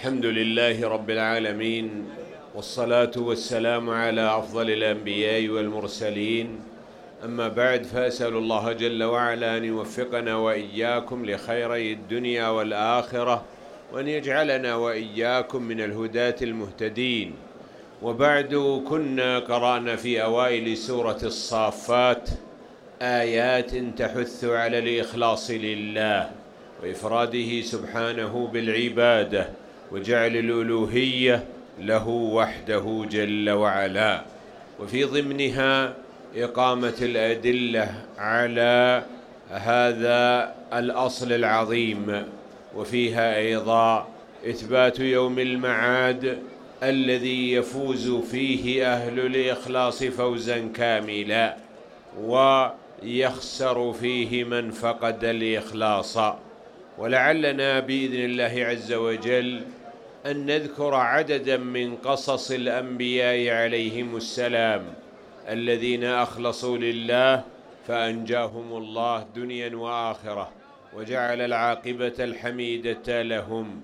الحمد لله رب العالمين، والصلاة والسلام على أفضل الأنبياء والمرسلين. أما بعد، فأسأل الله جل وعلا أن يوفقنا وإياكم لخيري الدنيا والآخرة، وأن يجعلنا وإياكم من الهداة المهتدين. وبعد، كنا قرأنا في أوائل سورة الصافات آيات تحث على الإخلاص لله وإفراده سبحانه بالعبادة وجعل الألوهية له وحده جل وعلا، وفي ضمنها إقامة الأدلة على هذا الأصل العظيم، وفيها أيضا إثبات يوم المعاد الذي يفوز فيه أهل الإخلاص فوزا كاملا، ويخسر فيه من فقد الإخلاص. ولعلنا بإذن الله عز وجل أن نذكر عددا من قصص الأنبياء عليهم السلام الذين أخلصوا لله فأنجاهم الله دنيا وآخرة، وجعل العاقبة الحميدة لهم.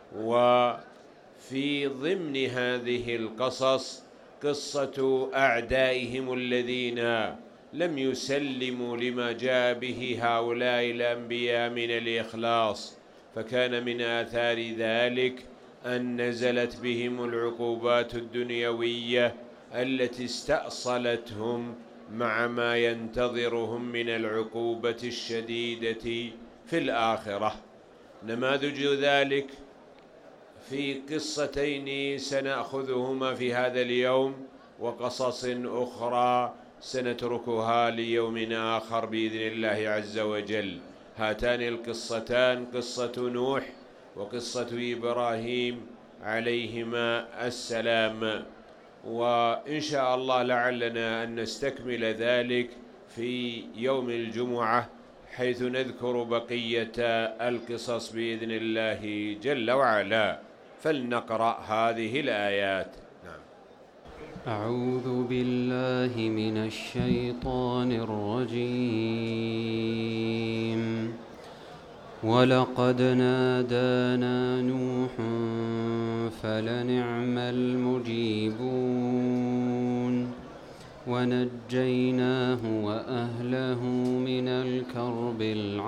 وفي ضمن هذه القصص قصة أعدائهم الذين لم يسلموا لما جاء به هؤلاء الأنبياء من الإخلاص، فكان من آثار ذلك أن نزلت بهم العقوبات الدنيوية التي استأصلتهم مع ما ينتظرهم من العقوبة الشديدة في الآخرة. نماذج ذلك في قصتين سنأخذهما في هذا اليوم، وقصص أخرى سنتركها ليوم آخر بإذن الله عز وجل. هاتان القصتان قصة نوح وقصة إبراهيم عليهما السلام، وإن شاء الله لعلنا أن نستكمل ذلك في يوم الجمعة، حيث نذكر بقية القصص بإذن الله جل وعلا. فلنقرأ هذه الآيات. أعوذ بالله من الشيطان الرجيم. ولقد نادانا نوح فلنعم المجيبون ونجيناه وأهله من الكرب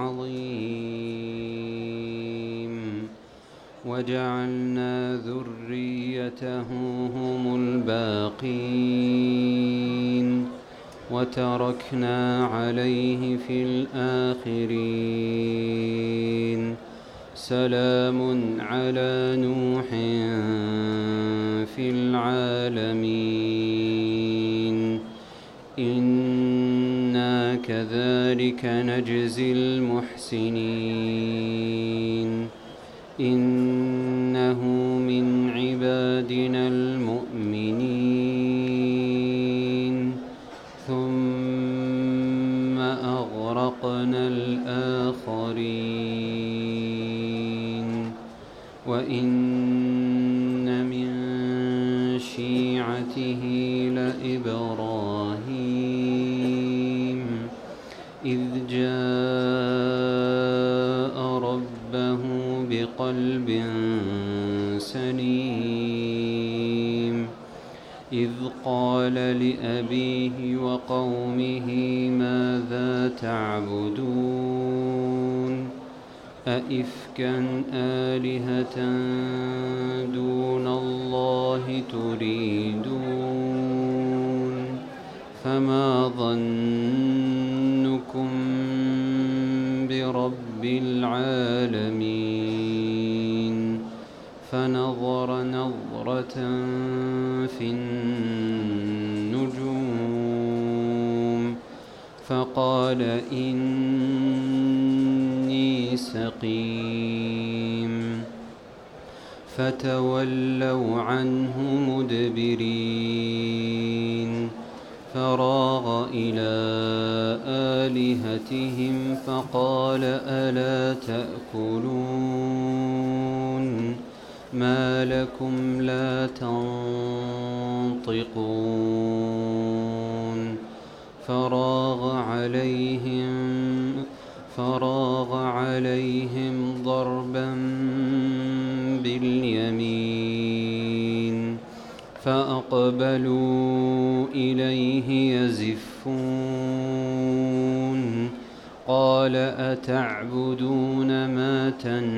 العظيم وجعلنا ذريته هم الباقين وتركنا عليه في الآخرين. سلام على نوح في العالمين إنا كذلك نجزي المحسنين إنه من عبادنا المؤمنين ثم أغرقنا الآخرين وإن من شيعته لإبراهيم إذ جاء ربه بقلب سليم إذ قال لأبيه وقومه ماذا تعبدون أئفكا آلهة دون الله تريدون فما ظنكم برب العالمين فنظر نظرة في النجوم فقال إني سقيم فتولوا عنه مدبرين فراغ إلى آلهتهم فقال ألا تأكلون ما لكم لا تنطقون فراغ عليهم ضربا باليمين فأقبلوا إليه يزفون قال أتعبدون ما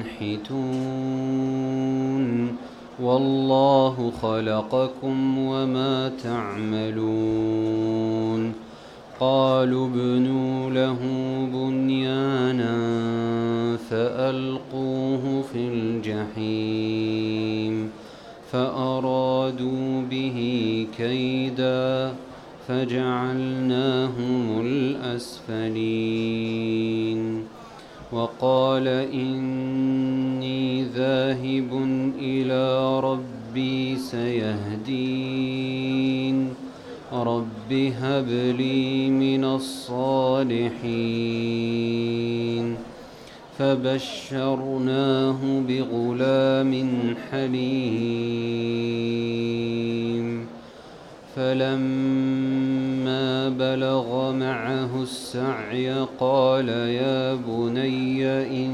تنحتون والله خلقكم وما تعملون قالوا ابنوا له بنيانا فألقوه في الجحيم فأرادوا به كيدا فجعلناهم الأسفلين وقال إني ذاهب إلى ربي سيهدين رب هب لي من الصالحين فبشرناه بغلام حليم فلما بلغ معه السعي قال يا بني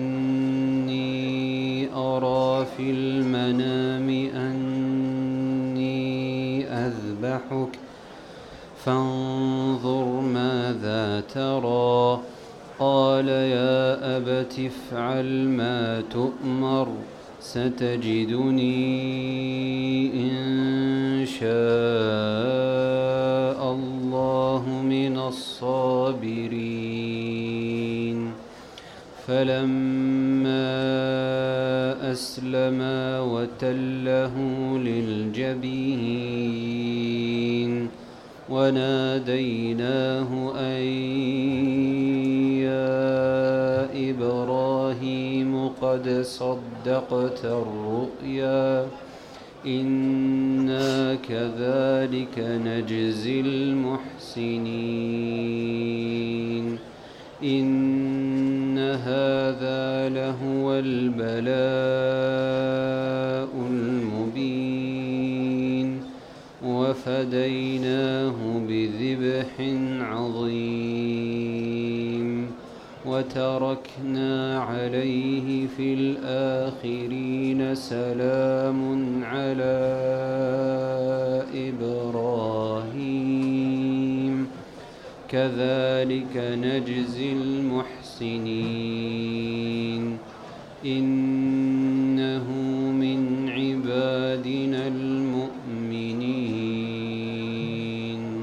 إني أرى في المنام أني أذبحك فانظر ماذا ترى قال يا أبت افعل ما تؤمر ستجدني إن شاء الله من الصابرين فلما أسلما وتله للجبين وناديناه أن يا إبراهيم قد صدقت الرؤيا إنا كذلك نجزي المحسنين إن هذا لهو البلاء المبين وفديناه بذبح عظيم وتركنا عليه في الآخرين سلام على إبراهيم كذلك نجزي المحسنين إنه من عبادنا المؤمنين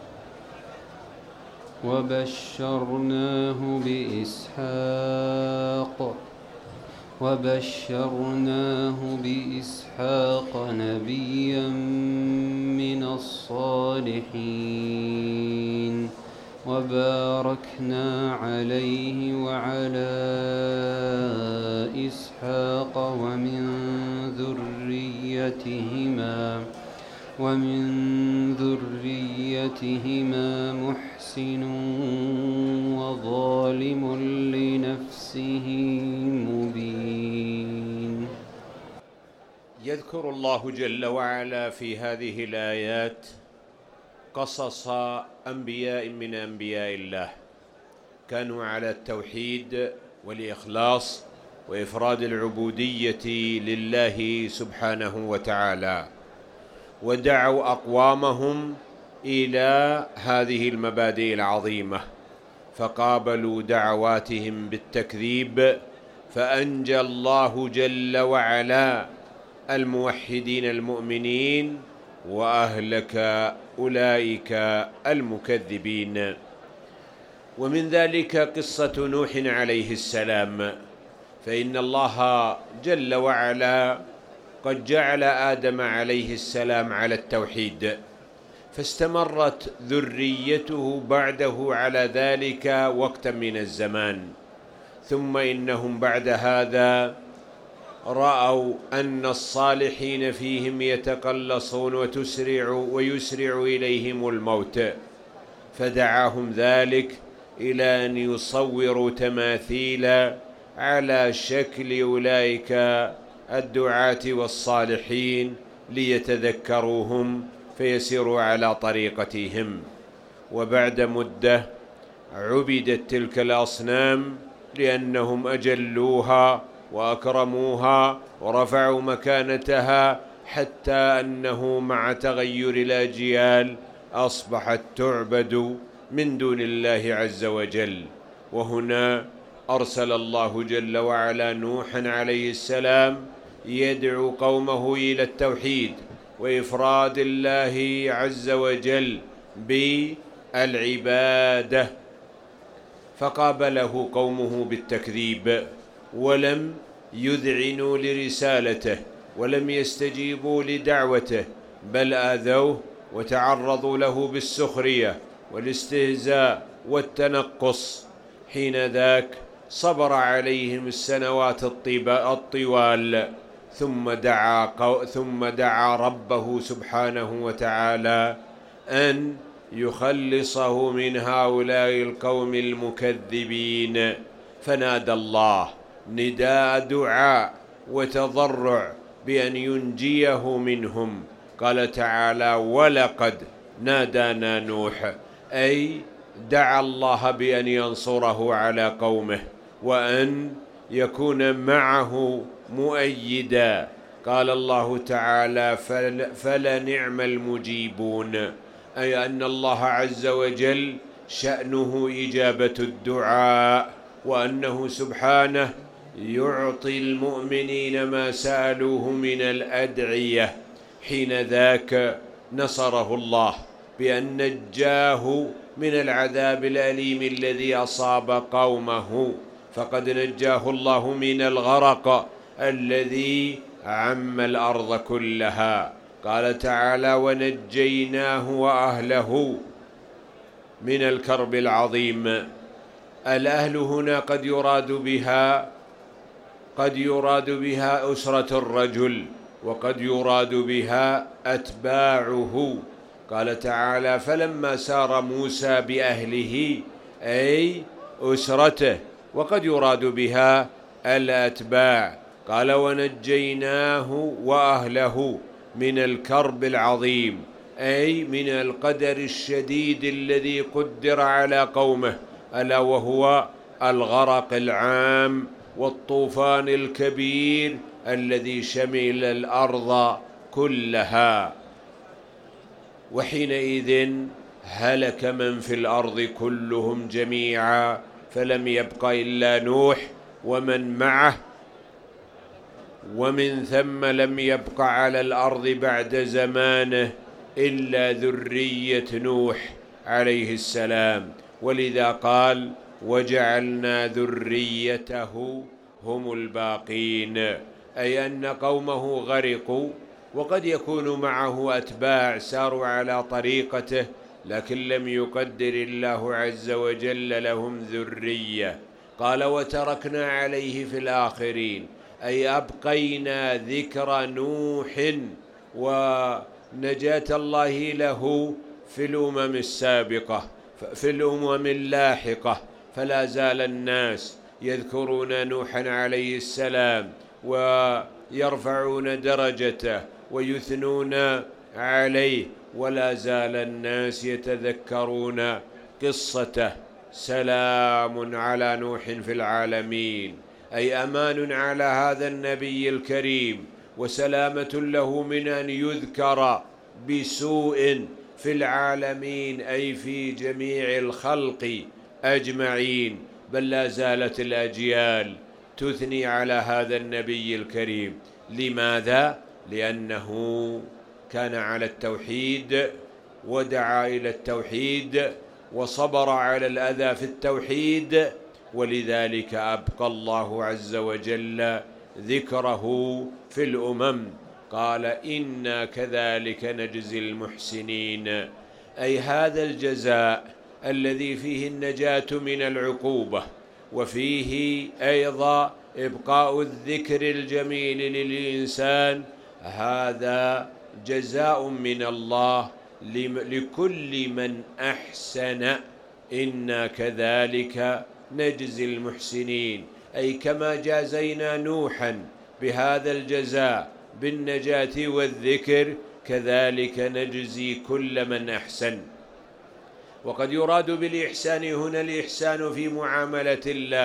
وبشرناه بإسحاق نبيا من الصالحين وباركنا عليه وعلى إسحاق ومن ذريتهما محسن وظالم لنفسه مبين. يذكر الله جل وعلا في هذه الآيات قصص أنبياء من أنبياء الله كانوا على التوحيد والإخلاص وإفراد العبودية لله سبحانه وتعالى، ودعوا أقوامهم إلى هذه المبادئ العظيمة، فقابلوا دعواتهم بالتكذيب، فأنجى الله جل وعلا الموحدين المؤمنين وأهلك أولئك المكذبين. ومن ذلك قصة نوح عليه السلام، فإن الله جل وعلا قد جعل آدم عليه السلام على التوحيد، فاستمرت ذريته بعده على ذلك وقتا من الزمان، ثم إنهم بعد هذا رأوا أن الصالحين فيهم يتقلصون ويسرع إليهم الموت، فدعاهم ذلك إلى أن يصوروا تماثيل على شكل أولئك الدعاة والصالحين ليتذكروهم فيسيروا على طريقتهم. وبعد مدة عبدت تلك الأصنام لأنهم أجلوها وأكرموها ورفعوا مكانتها، حتى أنه مع تغير الأجيال أصبحت تعبد من دون الله عز وجل. وهنا أرسل الله جل وعلا نوحا عليه السلام يدعو قومه إلى التوحيد وإفراد الله عز وجل بالعبادة، فقابله قومه بالتكذيب ولم يذعنوا لرسالته ولم يستجيبوا لدعوته، بل آذوه وتعرضوا له بالسخرية والاستهزاء والتنقص. حين ذاك صبر عليهم السنوات الطوال، ثم دعا ربه سبحانه وتعالى أن يخلصه من هؤلاء القوم المكذبين، فنادى الله نداء دعاء وتضرع بأن ينجيه منهم. قال تعالى: ولقد نادانا نوح، أي دعا الله بأن ينصره على قومه وأن يكون معه مؤيدا. قال الله تعالى: فلنعم المجيبون، أي أن الله عز وجل شأنه إجابة الدعاء، وأنه سبحانه يعطي المؤمنين ما سألوه من الأدعية. حين ذاك نصره الله بأن نجاه من العذاب الأليم الذي أصاب قومه، فقد نجاه الله من الغرق الذي عم الأرض كلها. قال تعالى: ونجيناه وأهله من الكرب العظيم. الأهل هنا قد يراد بها أسرة الرجل، وقد يراد بها أتباعه. قال تعالى: فلما سار موسى بأهله، أي أسرته، وقد يراد بها الأتباع. قال: ونجيناه وأهله من الكرب العظيم، أي من القدر الشديد الذي قدر على قومه، ألا وهو الغرق العام والطوفان الكبير الذي شمل الأرض كلها. وحينئذ هلك من في الأرض كلهم جميعا، فلم يبق إلا نوح ومن معه، ومن ثم لم يبق على الأرض بعد زمانه إلا ذرية نوح عليه السلام. ولذا قال: وجعلنا ذريته هم الباقين، أي أن قومه غرقوا، وقد يكون معه أتباع ساروا على طريقته، لكن لم يقدر الله عز وجل لهم ذرية. قال: وتركنا عليه في الآخرين، أي أبقينا ذكر نوح ونجاة الله له في الأمم السابقة، في الأمم اللاحقة. فلا زال الناس يذكرون نوحا عليه السلام ويرفعون درجته ويثنون عليه، ولا زال الناس يتذكرون قصته. سلام على نوح في العالمين، أي أمان على هذا النبي الكريم، وسلامة له من أن يذكر بسوء في العالمين، أي في جميع الخلق أجمعين. بل لا زالت الأجيال تثني على هذا النبي الكريم. لماذا؟ لأنه كان على التوحيد ودعا إلى التوحيد وصبر على الأذى في التوحيد، ولذلك أبقى الله عز وجل ذكره في الأمم. قال: إنا كذلك نجزي المحسنين، أي هذا الجزاء الذي فيه النجاة من العقوبة، وفيه أيضا إبقاء الذكر الجميل للإنسان، هذا جزاء من الله لكل من أحسن. إنا كذلك نجزي المحسنين، أي كما جازينا نوحا بهذا الجزاء بالنجاة والذكر، كذلك نجزي كل من أحسن. وقد يراد بالإحسان هنا الإحسان في معاملة الله،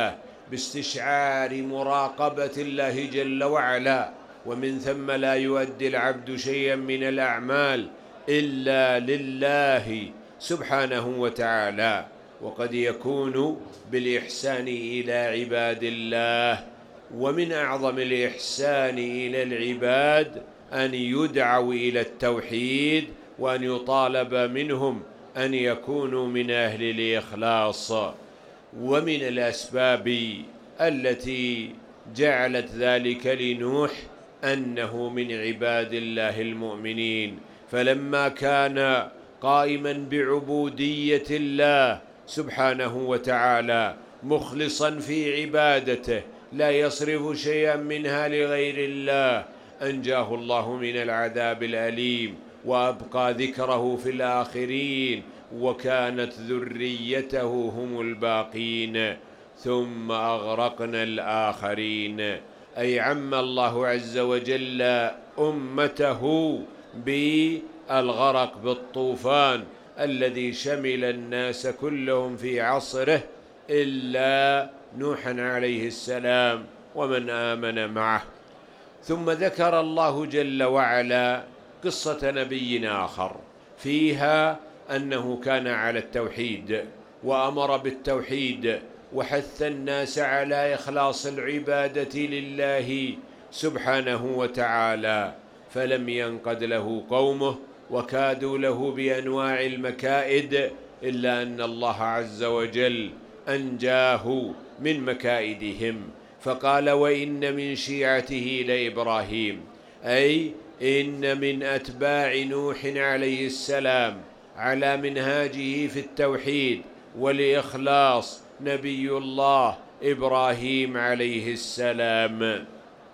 باستشعار مراقبة الله جل وعلا، ومن ثم لا يؤدي العبد شيئا من الأعمال إلا لله سبحانه وتعالى. وقد يكون بالإحسان إلى عباد الله، ومن أعظم الإحسان إلى العباد أن يدعوا إلى التوحيد، وأن يطالب منهم أن يكونوا من أهل الإخلاص. ومن الأسباب التي جعلت ذلك لنوح أنه من عباد الله المؤمنين، فلما كان قائما بعبودية الله سبحانه وتعالى مخلصا في عبادته لا يصرف شيئا منها لغير الله، أنجاه الله من العذاب الأليم وأبقى ذكره في الآخرين، وكانت ذريته هم الباقين، ثم أغرقنا الآخرين. أي عم الله عز وجل أمته بالغرق بالطوفان الذي شمل الناس كلهم في عصره إلا نوحا عليه السلام ومن آمن معه. ثم ذكر الله جل وعلا قصة نبي آخر فيها أنه كان على التوحيد وأمر بالتوحيد وحث الناس على إخلاص العبادة لله سبحانه وتعالى، فلم ينقد له قومه وكادوا له بأنواع المكائد، إلا أن الله عز وجل أنجاه من مكائدهم، فقال: وإن من شيعته لإبراهيم، أي إن من أتباع نوح عليه السلام على منهاجه في التوحيد والإخلاص نبي الله إبراهيم عليه السلام.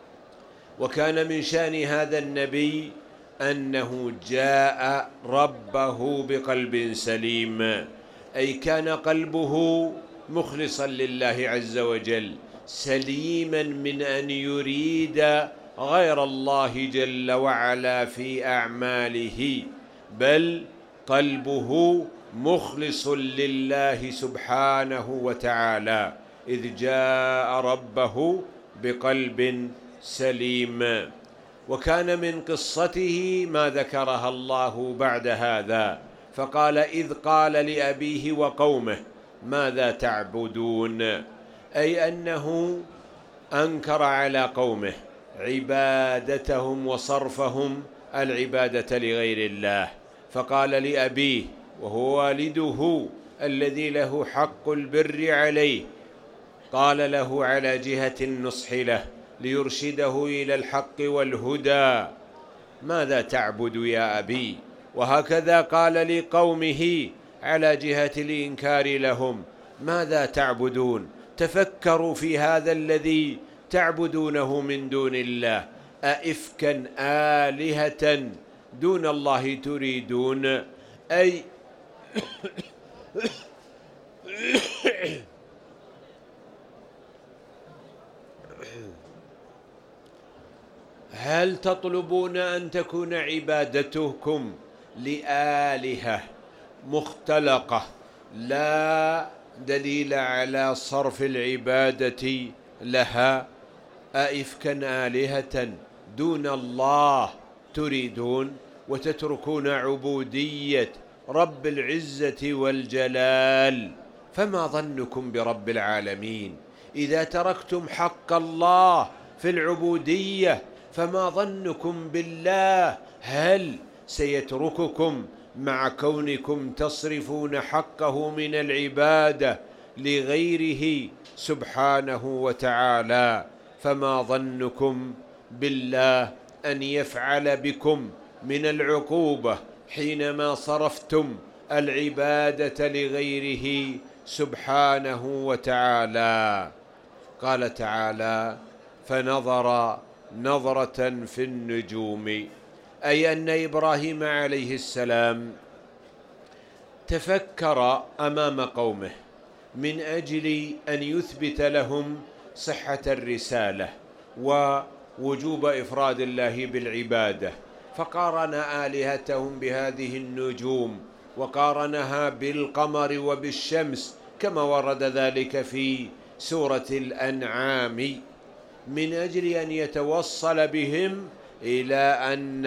وكان من شأن هذا النبي أنه جاء ربه بقلب سليم، أي كان قلبه مخلصا لله عز وجل، سليما من أن يريد غير الله جل وعلا في أعماله، بل قلبه مخلص لله سبحانه وتعالى، إذ جاء ربه بقلب سليم. وكان من قصته ما ذكرها الله بعد هذا، فقال: إذ قال لأبيه وقومه ماذا تعبدون، أي أنه أنكر على قومه عبادتهم وصرفهم العبادة لغير الله، فقال لأبيه وهو والده الذي له حق البر عليه، قال له على جهة النصح له ليرشده إلى الحق والهدى: ماذا تعبد يا أبي؟ وهكذا قال لقومه على جهة الإنكار لهم: ماذا تعبدون؟ تفكروا في هذا الذي تعبدونه من دون الله، أئفكا آلهة دون الله تريدون، أي هل تطلبون أن تكون عبادتكم لآلهة مختلقة لا دليل على صرف العبادة لها؟ أئفكا آلهة دون الله تريدون، وتتركون عبودية رب العزة والجلال، فما ظنكم برب العالمين؟ إذا تركتم حق الله في العبودية فما ظنكم بالله؟ هل سيترككم مع كونكم تصرفون حقه من العبادة لغيره سبحانه وتعالى؟ فما ظنكم بالله أن يفعل بكم من العقوبة حينما صرفتم العبادة لغيره سبحانه وتعالى؟ قال تعالى: فنظر نظرة في النجوم، أي أن إبراهيم عليه السلام تفكر أمام قومه من أجل أن يثبت لهم صحة الرسالة ووجوب إفراد الله بالعبادة، فقارن آلهتهم بهذه النجوم، وقارنها بالقمر وبالشمس كما ورد ذلك في سورة الأنعام من أجل أن يتوصل بهم إلى أن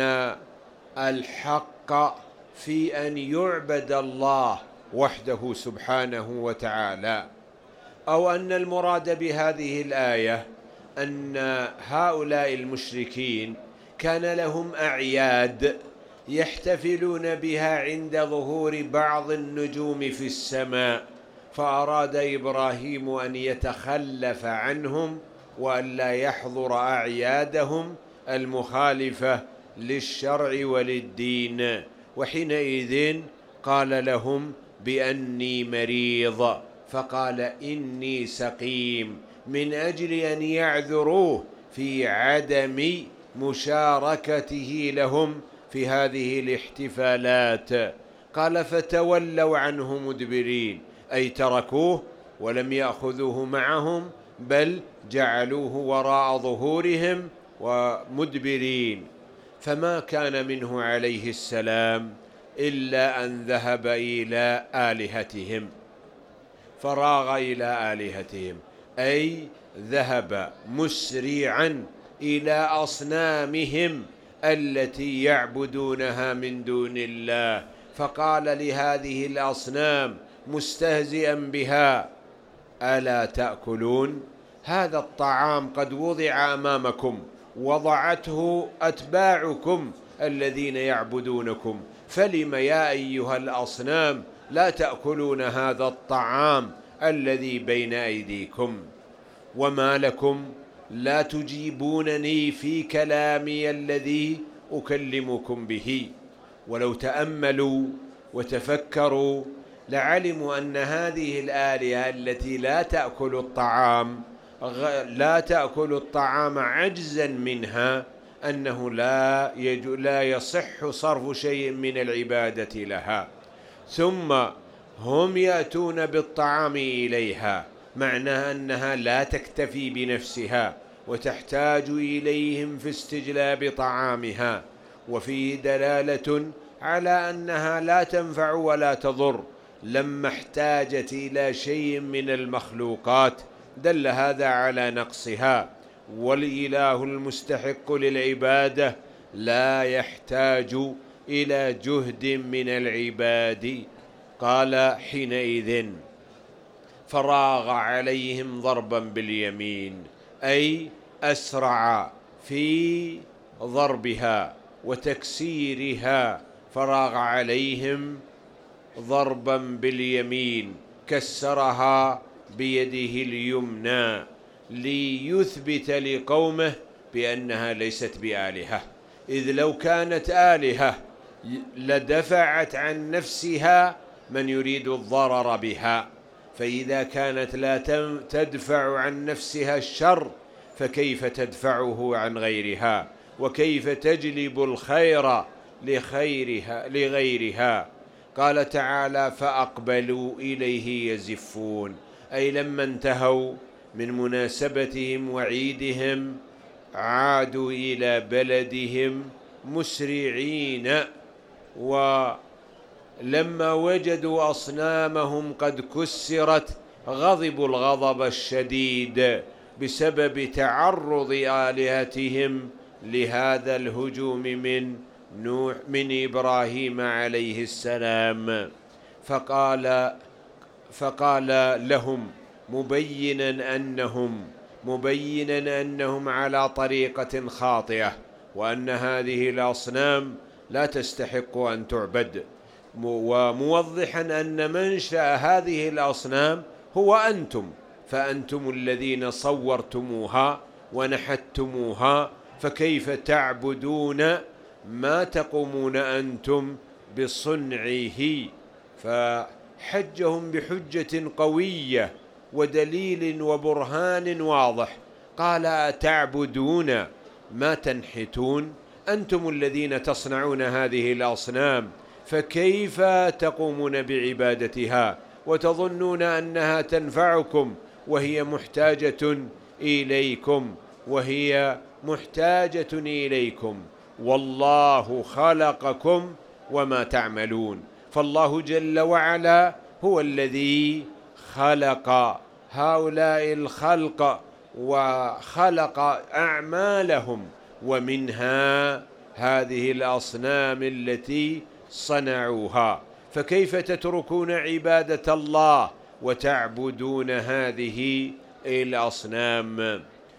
الحق في أن يعبد الله وحده سبحانه وتعالى، أو أن المراد بهذه الآية أن هؤلاء المشركين كان لهم أعياد يحتفلون بها عند ظهور بعض النجوم في السماء، فأراد إبراهيم أن يتخلف عنهم وأن لا يحضر أعيادهم المخالفة للشرع وللدين. وحينئذ قال لهم بأني مريض، فقال إني سقيم، من أجل أن يعذروه في عدم مشاركته لهم في هذه الاحتفالات. قال فتولوا عنه مدبرين، أي تركوه ولم يأخذوه معهم، بل جعلوه وراء ظهورهم ومدبرين. فما كان منه عليه السلام إلا أن ذهب إلى آلهتهم، فراغ إلى آلهتهم، أي ذهب مسرعا إلى أصنامهم التي يعبدونها من دون الله، فقال لهذه الأصنام مستهزئا بها: ألا تأكلون؟ هذا الطعام قد وضع أمامكم، وضعته أتباعكم الذين يعبدونكم، فلم يا أيها الأصنام لا تأكلون هذا الطعام الذي بين أيديكم؟ وما لكم لا تجيبونني في كلامي الذي أكلمكم به؟ ولو تأملوا وتفكروا لعلموا أن هذه الآلهة التي لا تأكل الطعام عجزا منها أنه لا يصح صرف شيء من العبادة لها، ثم هم يأتون بالطعام إليها، معناها أنها لا تكتفي بنفسها وتحتاج إليهم في استجلاب طعامها، وفيه دلالة على أنها لا تنفع ولا تضر. لما احتاجت إلى شيء من المخلوقات دل هذا على نقصها، والإله المستحق للعبادة لا يحتاج إلى جهد من العباد. قال حينئذ فراغ عليهم ضربا باليمين، أي أسرع في ضربها وتكسيرها، فراغ عليهم ضربا باليمين، كسرها بيده اليمنى ليثبت لقومه بأنها ليست بآلهة، إذ لو كانت آلهة لدفعت عن نفسها من يريد الضرر بها، فإذا كانت لا تدفع عن نفسها الشر فكيف تدفعه عن غيرها، وكيف تجلب الخير لغيرها. قال تعالى فأقبلوا إليه يزفون، أي لما انتهوا من مناسبتهم وعيدهم عادوا إلى بلدهم مسرعين، ولما وجدوا أصنامهم قد كسرت غضبوا الغضب الشديد بسبب تعرض آلهتهم لهذا الهجوم من إبراهيم عليه السلام. فقال لهم مبينا أنهم على طريقة خاطئة، وأن هذه الأصنام لا تستحق أن تعبد، وموضحا أن منشأ هذه الأصنام هو أنتم، فأنتم الذين صورتموها ونحتموها، فكيف تعبدون ما تقومون أنتم بصنعه؟ فحجهم بحجة قوية ودليل وبرهان واضح. قال أتعبدون ما تنحتون؟ أنتم الذين تصنعون هذه الأصنام، فكيف تقومون بعبادتها وتظنون أنها تنفعكم وهي محتاجة إليكم والله خلقكم وما تعملون. فالله جل وعلا هو الذي خلق هؤلاء الخلق وخلق أعمالهم، ومنها هذه الأصنام التي صنعوها. فكيف تتركون عبادة الله وتعبدون هذه الأصنام؟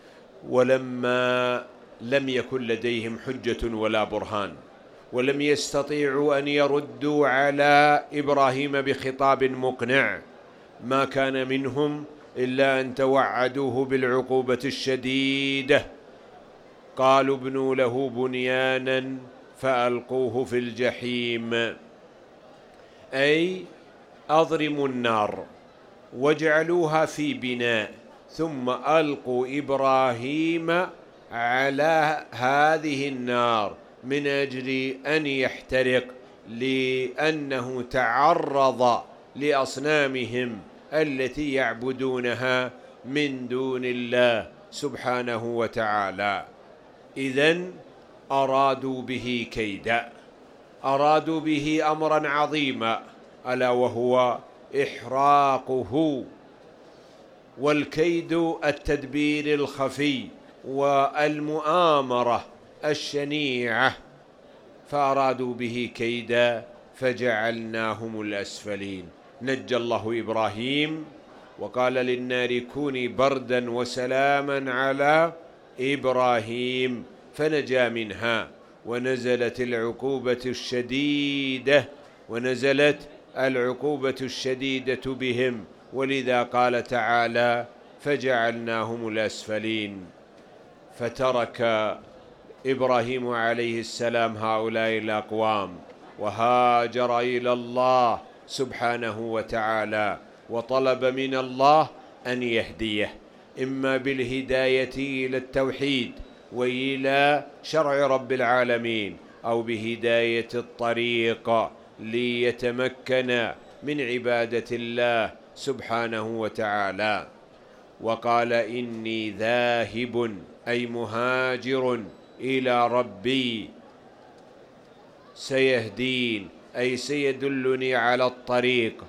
ولما لم يكن لديهم حجة ولا برهان، ولم يستطيعوا أن يردوا على إبراهيم بخطاب مقنع، ما كان منهم إلا أن توعدوه بالعقوبة الشديدة. قالوا ابنوا له بنيانا فألقوه في الجحيم، أي أضرموا النار واجعلوها في بناء، ثم ألقوا إبراهيم على هذه النار من أجل أن يحترق، لأنه تعرض لأصنامهم التي يعبدونها من دون الله سبحانه وتعالى. إذن أرادوا به كيدا، أرادوا به أمرا عظيما، ألا وهو إحراقه. والكيد التدبير الخفي والمؤامرة الشنيعة، فأرادوا به كيدا فجعلناهم الأسفلين. نجى الله إبراهيم وقال للنار كوني بردا وسلاما على إبراهيم، فنجا منها. ونزلت العقوبة الشديدة بهم، ولذا قال تعالى فجعلناهم الأسفلين. فترك إبراهيم عليه السلام هؤلاء الأقوام وهاجر إلى الله سبحانه وتعالى، وطلب من الله أن يهديه، إما بالهداية إلى التوحيد وإلى شرع رب العالمين، أو بهداية الطريق ليتمكن من عبادة الله سبحانه وتعالى. وقال إني ذاهب أي مهاجر إلى ربي سيهدين، أي سيدلني على الطريق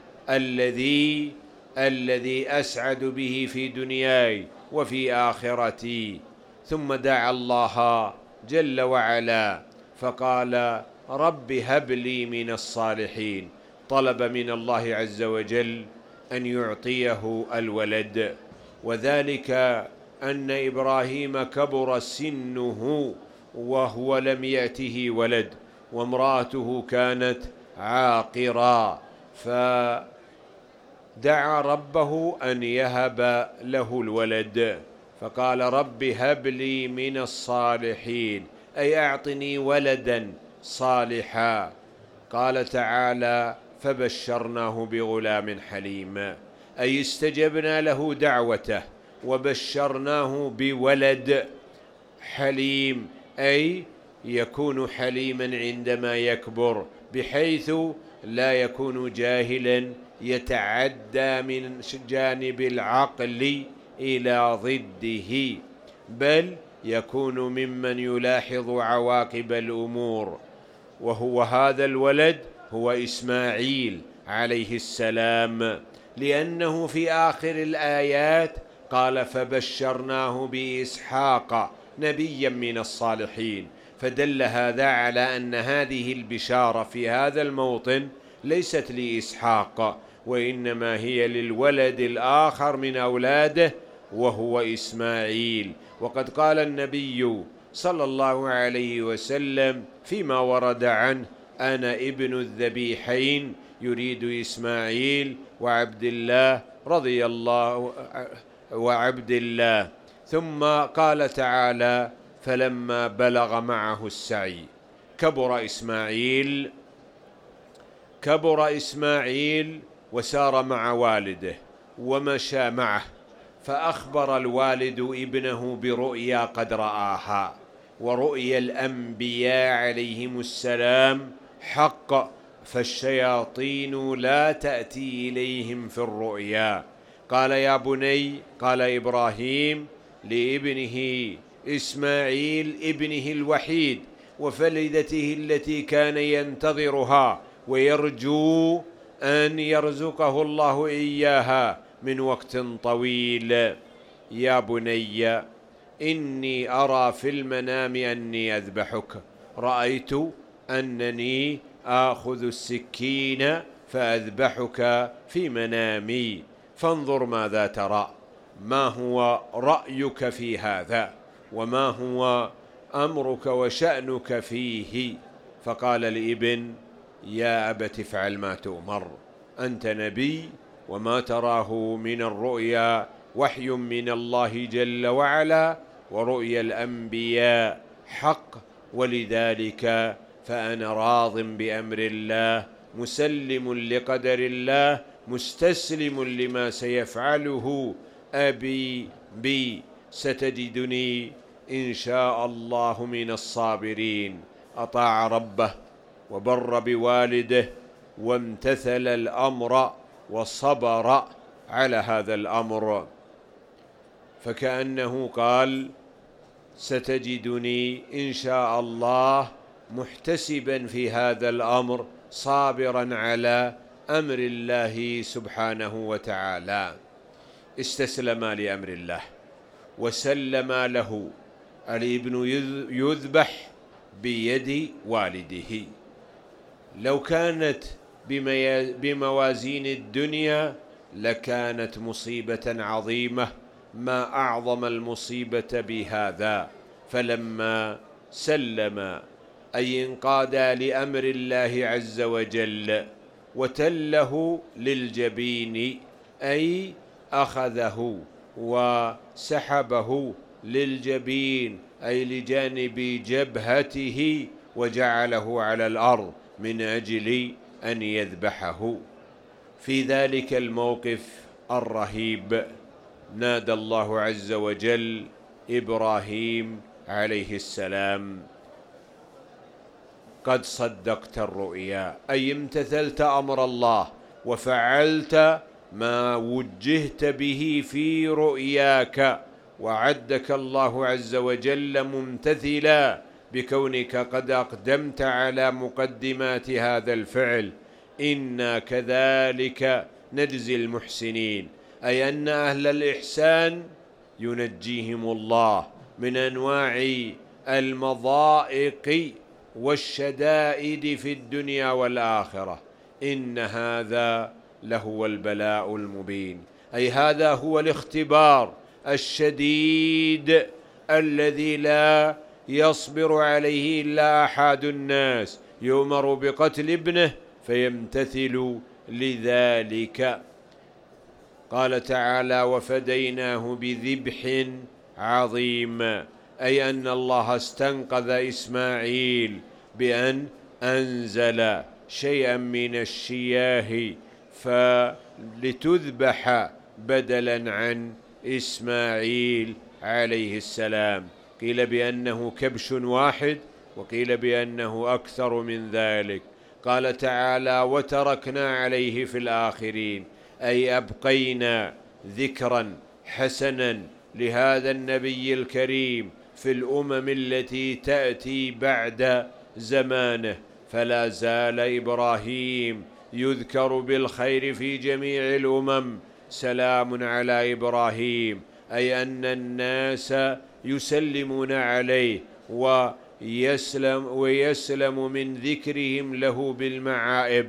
الذي أسعد به في دنياي وفي آخرتي. ثم دعا الله جل وعلا فقال رب هب لي من الصالحين، طلب من الله عز وجل أن يعطيه الولد، وذلك أن إبراهيم كبر سنه وهو لم يأته ولد، وامرأته كانت عاقرا، فدعا ربه أن يهب له الولد، فقال رب هب لي من الصالحين، أي أعطني ولدا صالحا. قال تعالى فبشرناه بغلام حليم، أي استجبنا له دعوته وبشرناه بولد حليم، أي يكون حليما عندما يكبر، بحيث لا يكون جاهلا يتعدى من جانب العقل إلى ضده، بل يكون ممن يلاحظ عواقب الأمور. وهو هذا الولد هو إسماعيل عليه السلام، لأنه في آخر الآيات قال فبشرناه بإسحاق نبيا من الصالحين، فدل هذا على أن هذه البشارة في هذا الموطن ليست لإسحاق، وإنما هي للولد الآخر من أولاده وهو إسماعيل. وقد قال النبي صلى الله عليه وسلم فيما ورد عنه أنا ابن الذبيحين، يريد إسماعيل وعبد الله. ثم قال تعالى فلما بلغ معه السعي كبر إسماعيل وسار مع والده ومشى معه، فأخبر الوالد ابنه برؤيا قد رآها، ورؤيا الأنبياء عليهم السلام حق، فالشياطين لا تأتي إليهم في الرؤيا. قال يا بني، قال إبراهيم لابنه إسماعيل ابنه الوحيد وفلدته التي كان ينتظرها ويرجو أن يرزقه الله إياها، من وقت طويل: يا بني إني أرى في المنام أني أذبحك، رأيت أنني آخذ السكين فأذبحك في منامي، فانظر ماذا ترى، ما هو رأيك في هذا، وما هو أمرك وشأنك فيه؟ فقال الابن: يا أبت افعل ما تؤمر، أنت نبي، وما تراه من الرؤيا وحي من الله جل وعلا، ورؤيا الأنبياء حق، ولذلك فأنا راض بأمر الله، مسلم لقدر الله، مستسلم لما سيفعله أبي بي، ستجدني إن شاء الله من الصابرين. أطاع ربه وبر بوالده وامتثل الأمر وصبر على هذا الأمر، فكأنه قال: ستجدني إن شاء الله محتسبا في هذا الأمر، صابرا على أمر الله سبحانه وتعالى. استسلم لأمر الله وسلم له. الابن يذبح بيد والده. لو كانت بموازين الدنيا لكانت مصيبة عظيمة، ما أعظم المصيبة بهذا. فلما سلم أي انقاد لأمر الله عز وجل وتله للجبين، أي أخذه وسحبه للجبين، أي لجانب جبهته، وجعله على الأرض من أجل أن يذبحه. في ذلك الموقف الرهيب نادى الله عز وجل إبراهيم عليه السلام: قد صدقت الرؤيا، أي امتثلت أمر الله وفعلت ما وجهت به في رؤياك، وعدك الله عز وجل ممتثلا بكونك قد أقدمت على مقدمات هذا الفعل. إنا كذلك نجزي المحسنين، أي أن أهل الإحسان ينجيهم الله من أنواع المضائق والشدائد في الدنيا والآخرة. إن هذا لهو البلاء المبين، أي هذا هو الاختبار الشديد الذي لا يصبر عليه إلا أحد الناس، يؤمر بقتل ابنه فيمتثل لذلك. قال تعالى: وفديناه بذبح عظيم، أي أن الله استنقذ إسماعيل بأن أنزل شيئا من الشياه لتذبح بدلا عن إسماعيل عليه السلام. قيل بأنه كبش واحد، وقيل بأنه أكثر من ذلك. قال تعالى: وتركنا عليه في الآخرين، أي أبقينا ذكرا حسنا لهذا النبي الكريم في الأمم التي تأتي بعد زمانه. فلا زال إبراهيم يذكر بالخير في جميع الأمم. سلام على إبراهيم، أي أن الناس يسلمون عليه ويسلم من ذكرهم له بالمعائب،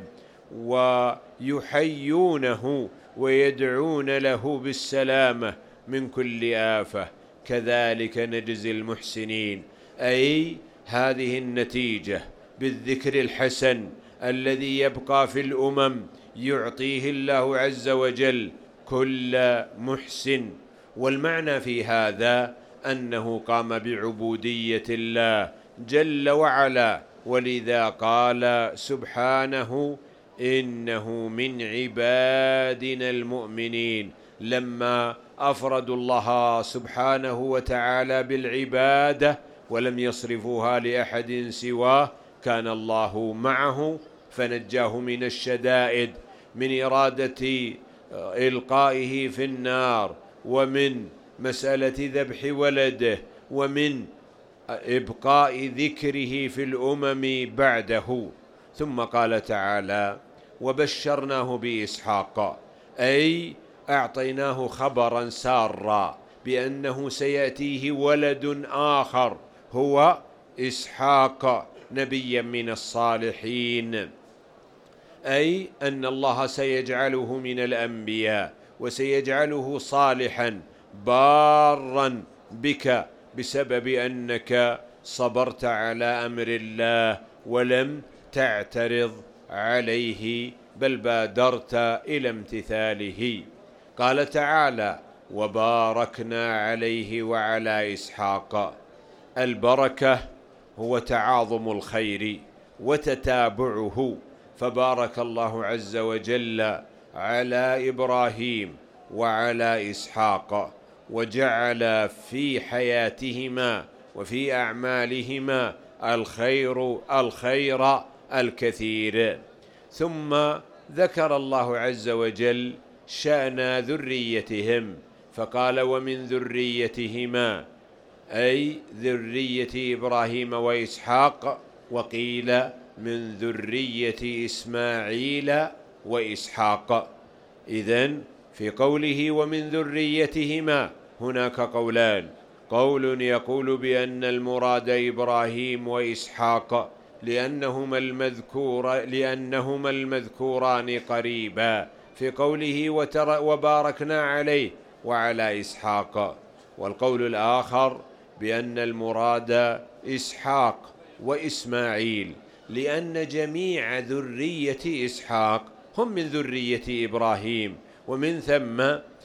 ويحيونه ويدعون له بالسلامة من كل آفة. كذلك نجزي المحسنين، أي هذه النتيجة بالذكر الحسن الذي يبقى في الأمم يعطيه الله عز وجل كل محسن. والمعنى في هذا أنه قام بعبودية الله جل وعلا، ولذا قال سبحانه: إنه من عبادنا المؤمنين. لما أفردوا الله سبحانه وتعالى بالعبادة ولم يصرفوها لأحد سواه، كان الله معه فنجاه من الشدائد، من إرادة إلقائه في النار، ومن مسألة ذبح ولده، ومن إبقاء ذكره في الأمم بعده. ثم قال تعالى: وبشرناه بإسحاق، أي أعطيناه خبرا سارا بأنه سيأتيه ولد آخر هو إسحاق نبيا من الصالحين، أي أن الله سيجعله من الأنبياء وسيجعله صالحا بارا بك بسبب أنك صبرت على أمر الله ولم تعترض عليه بل بادرت إلى امتثاله. قال تعالى: وباركنا عليه وعلى إسحاق. البركة هو تعاظم الخير وتتابعه، فبارك الله عز وجل على إبراهيم وعلى إسحاق، وجعل في حياتهما وفي أعمالهما الخير الكثير. ثم ذكر الله عز وجل شأن ذريتهم فقال: ومن ذريتهما، أي ذرية إبراهيم وإسحاق، وقيل من ذرية إسماعيل وإسحاق. إذن في قوله ومن ذريتهما هناك قولان: قول يقول بأن المراد إبراهيم وإسحاق لأنهما المذكوران قريبا في قوله وباركنا عليه وعلى إسحاق، والقول الآخر بأن المراد إسحاق وإسماعيل لأن جميع ذرية إسحاق هم من ذرية إبراهيم، ومن ثم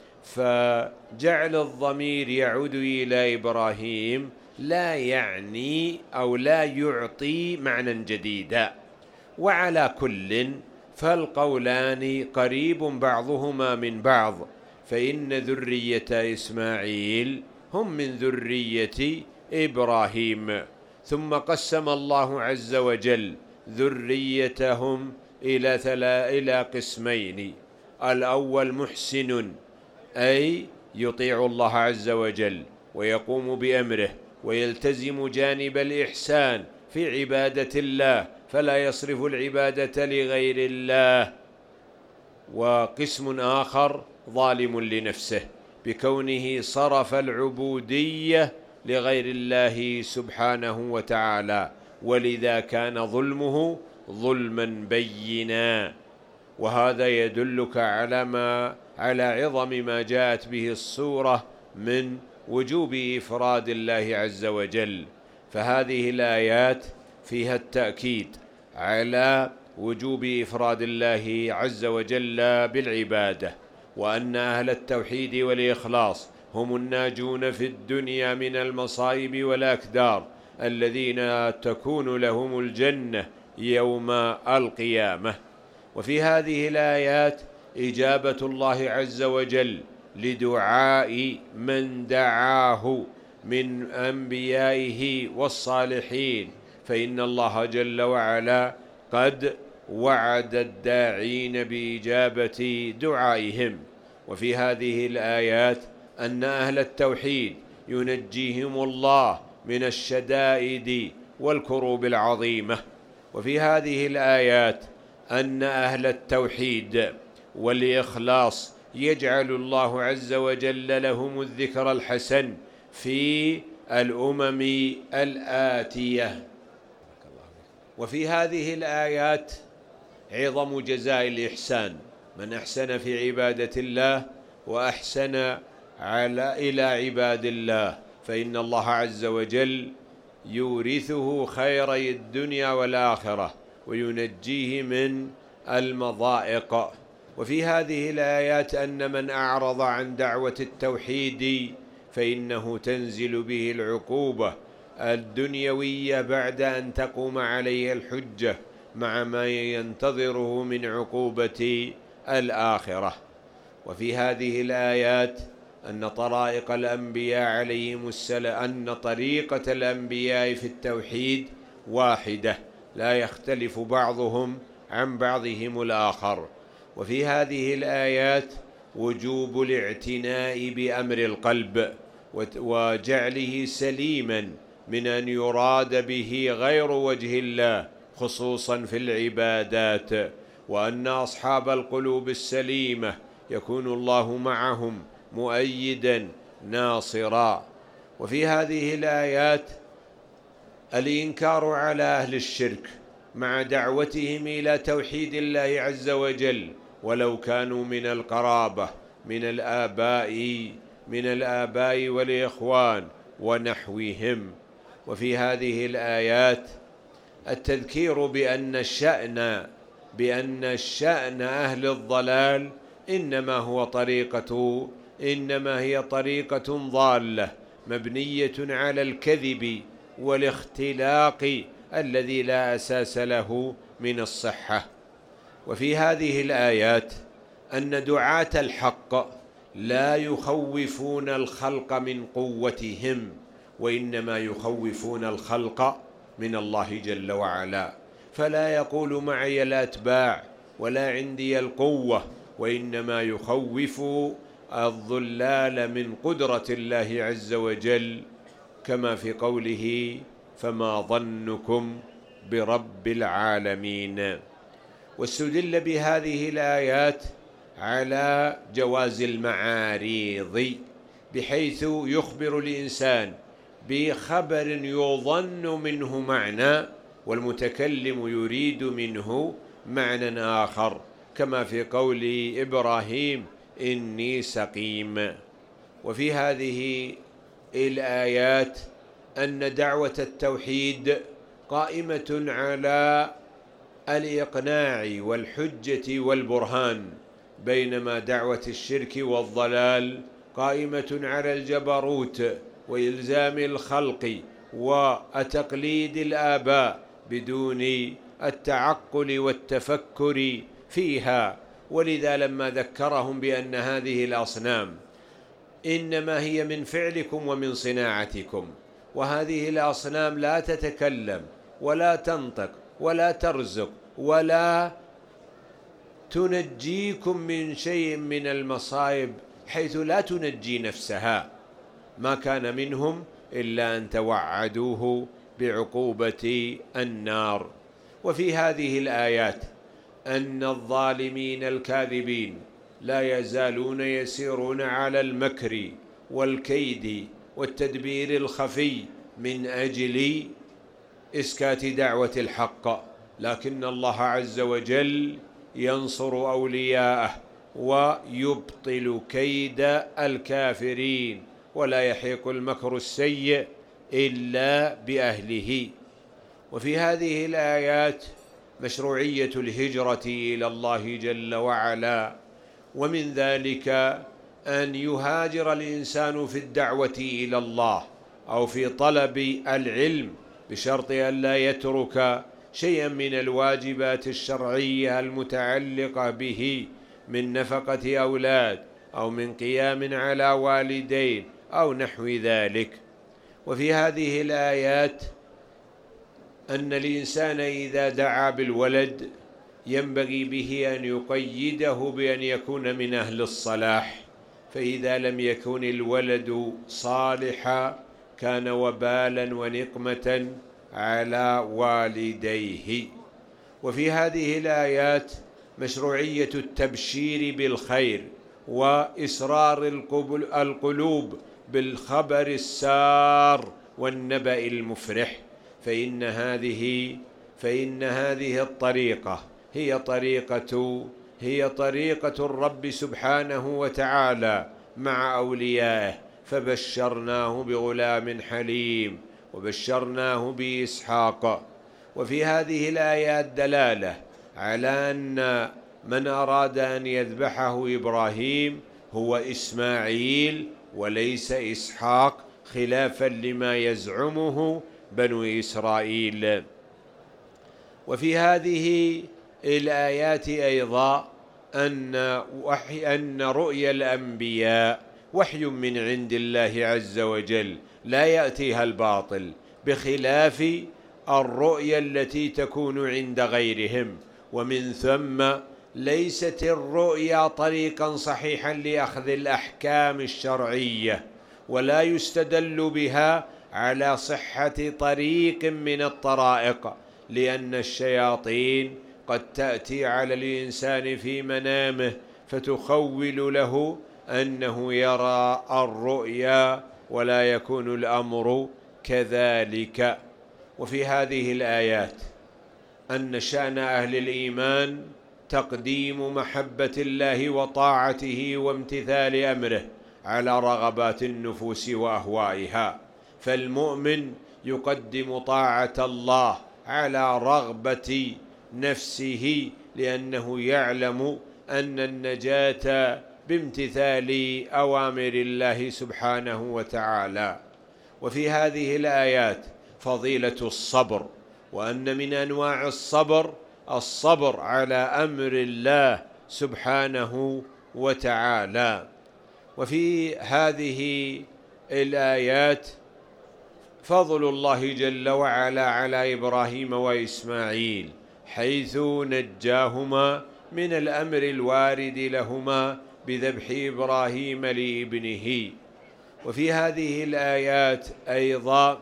فجعل الضمير يعود إلى إبراهيم لا يعني أو لا يعطي معنى جديدا. وعلى كل فالقولان قريب بعضهما من بعض، فإن ذرية إسماعيل هم من ذرية إبراهيم. ثم قسم الله عز وجل ذريتهم إلى قسمين: الأول محسن، أي يطيع الله عز وجل ويقوم بأمره ويلتزم جانب الإحسان في عبادة الله فلا يصرف العبادة لغير الله. وقسم آخر ظالم لنفسه بكونه صرف العبودية لغير الله سبحانه وتعالى، ولذا كان ظلمه ظلما بينا. وهذا يدلك على عظم ما جاءت به السورة من وجوب إفراد الله عز وجل. فهذه الآيات فيها التأكيد على وجوب إفراد الله عز وجل بالعبادة، وأن أهل التوحيد والإخلاص هم الناجون في الدنيا من المصائب والأكدار الذين تكون لهم الجنة يوم القيامة. وفي هذه الآيات إجابة الله عز وجل لدعاء من دعاه من أنبيائه والصالحين، فإن الله جل وعلا قد وعد الداعين بإجابة دعائهم. وفي هذه الآيات أن أهل التوحيد ينجيهم الله من الشدائد والكروب العظيمة. وفي هذه الآيات أن أهل التوحيد والإخلاص يجعل الله عز وجل لهم الذكر الحسن في الأمم الآتية. وفي هذه الآيات عظم جزاء الإحسان: من أحسن في عبادة الله وأحسن إلى عباد الله فإن الله عز وجل يورثه خيري الدنيا والآخرة وينجيه من المضائق. وفي هذه الآيات أن من أعرض عن دعوة التوحيد فإنه تنزل به العقوبة الدنيوية بعد أن تقوم عليه الحجة مع ما ينتظره من عقوبة الآخرة. وفي هذه الآيات أن طريقة الأنبياء في التوحيد واحدة لا يختلف بعضهم عن بعضهم الآخر. وفي هذه الآيات وجوب الاعتناء بأمر القلب وجعله سليما من أن يراد به غير وجه الله خصوصا في العبادات، وأن أصحاب القلوب السليمة يكون الله معهم مؤيدا ناصرا. وفي هذه الآيات الإنكار على أهل الشرك مع دعوتهم إلى توحيد الله عز وجل، ولو كانوا من القرابة من الآباء والإخوان ونحوهم. وفي هذه الآيات التذكير بأن الشأن أهل الضلال إنما هي طريقة ضالة مبنية على الكذب والاختلاق الذي لا أساس له من الصحة. وفي هذه الآيات أن دعاة الحق لا يخوفون الخلق من قوتهم، وإنما يخوفون الخلق من الله جل وعلا، فلا يقول معي الأتباع ولا عندي القوة، وإنما يخوف الضلال من قدرة الله عز وجل، كما في قوله: فما ظنكم برب العالمين. واستدل بهذه الآيات على جواز المعاريض، بحيث يخبر الإنسان بخبر يظن منه معنى والمتكلم يريد منه معنى آخر، كما في قول إبراهيم: إني سقيم. وفي هذه الآيات أن دعوة التوحيد قائمة على الإقناع والحجة والبرهان، بينما دعوة الشرك والضلال قائمة على الجبروت وإلزام الخلق وتقليد الآباء بدون التعقل والتفكر فيها. ولذا لما ذكرهم بأن هذه الأصنام إنما هي من فعلكم ومن صناعتكم، وهذه الأصنام لا تتكلم ولا تنطق ولا ترزق ولا تنجيكم من شيء من المصائب، حيث لا تنجي نفسها، ما كان منهم إلا أن توعدوه بعقوبة النار. وفي هذه الآيات أن الظالمين الكاذبين لا يزالون يسيرون على المكر والكيد والتدبير الخفي من أجل إسكات دعوة الحق، لكن الله عز وجل ينصر أولياءه ويبطل كيد الكافرين، ولا يحيق المكر السيء إلا بأهله. وفي هذه الآيات مشروعية الهجرة إلى الله جل وعلا، ومن ذلك أن يهاجر الإنسان في الدعوة إلى الله أو في طلب العلم، بشرط أن لا يترك شيئا من الواجبات الشرعية المتعلقة به من نفقة أولاد أو من قيام على والدين أو نحو ذلك. وفي هذه الآيات أن الإنسان إذا دعا بالولد ينبغي به أن يقيده بأن يكون من أهل الصلاح، فإذا لم يكن الولد صالحا كان وبالا ونقمة على والديه. وفي هذه الآيات مشروعية التبشير بالخير وإسرار القلوب بالخبر السار والنبأ المفرح، فإن هذه الطريقة هي طريقة الرب سبحانه وتعالى مع أوليائه، فبشرناه بغلام حليم وبشرناه بإسحاق. وفي هذه الآيات دلالة على أن من أراد أن يذبحه إبراهيم هو إسماعيل وليس إسحاق، خلافا لما يزعمه بنو إسرائيل. وفي هذه الآيات أيضا أن رؤيا الأنبياء وحي من عند الله عز وجل لا يأتيها الباطل، بخلاف الرؤيا التي تكون عند غيرهم. ومن ثم ليست الرؤيا طريقا صحيحا لأخذ الأحكام الشرعية، ولا يستدل بها على صحة طريق من الطرائق، لأن الشياطين قد تأتي على الإنسان في منامه فتخول له أنه يرى الرؤيا ولا يكون الأمر كذلك. وفي هذه الآيات أن شأن أهل الإيمان تقديم محبة الله وطاعته وامتثال أمره على رغبات النفوس وأهوائها، فالمؤمن يقدم طاعة الله على رغبة نفسه لأنه يعلم أن النجاة بامتثال أوامر الله سبحانه وتعالى. وفي هذه الآيات فضيلة الصبر، وأن من أنواع الصبر على أمر الله سبحانه وتعالى. وفي هذه الآيات فضل الله جل وعلا على إبراهيم وإسماعيل، حيث نجاهما من الأمر الوارد لهما بذبح إبراهيم لابنه. وفي هذه الآيات أيضا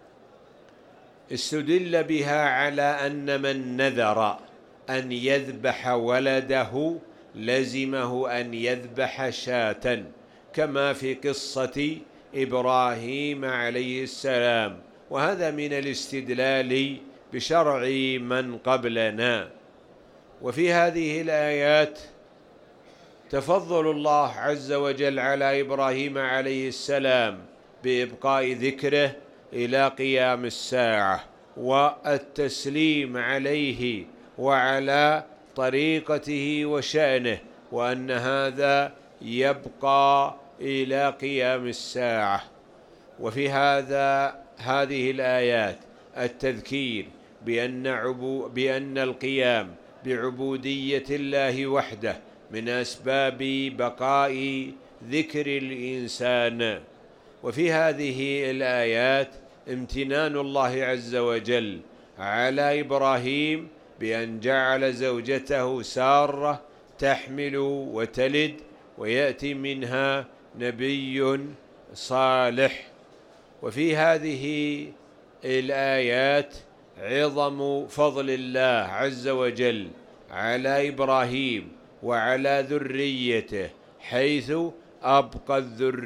استدل بها على أن من نذر أن يذبح ولده لزمه أن يذبح شاة، كما في قصة إبراهيم عليه السلام، وهذا من الاستدلال بشرع من قبلنا. وفي هذه الآيات تفضل الله عز وجل على إبراهيم عليه السلام بإبقاء ذكره إلى قيام الساعة، والتسليم عليه وعلى طريقته وشأنه، وأن هذا يبقى إلى قيام الساعة. وفي هذه الآيات التذكير بأن القيام بعبودية الله وحده من أسباب بقاء ذكر الإنسان. وفي هذه الآيات امتنان الله عز وجل على إبراهيم بأن جعل زوجته سارة تحمل وتلد ويأتي منها نبي صالح. وفي هذه الآيات عظم فضل الله عز وجل على إبراهيم وعلى ذريته، حيث أبقى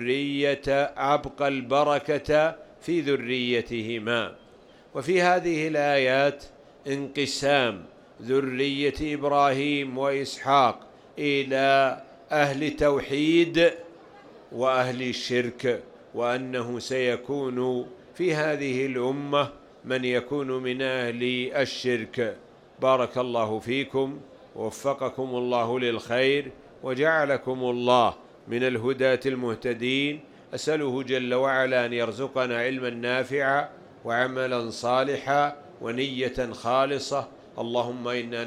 البركة في ذريتهما. وفي هذه الآيات انقسام ذرية إبراهيم وإسحاق إلى أهل توحيد وأهل الشرك، وأنه سيكون في هذه الأمة من يكون من أهل الشرك. بارك الله فيكم، ووفقكم الله للخير، وجعلكم الله من الهداة المهتدين. أسأله جل وعلا أن يرزقنا علما نافعا وعملا صالحا ونية خالصة. اللهم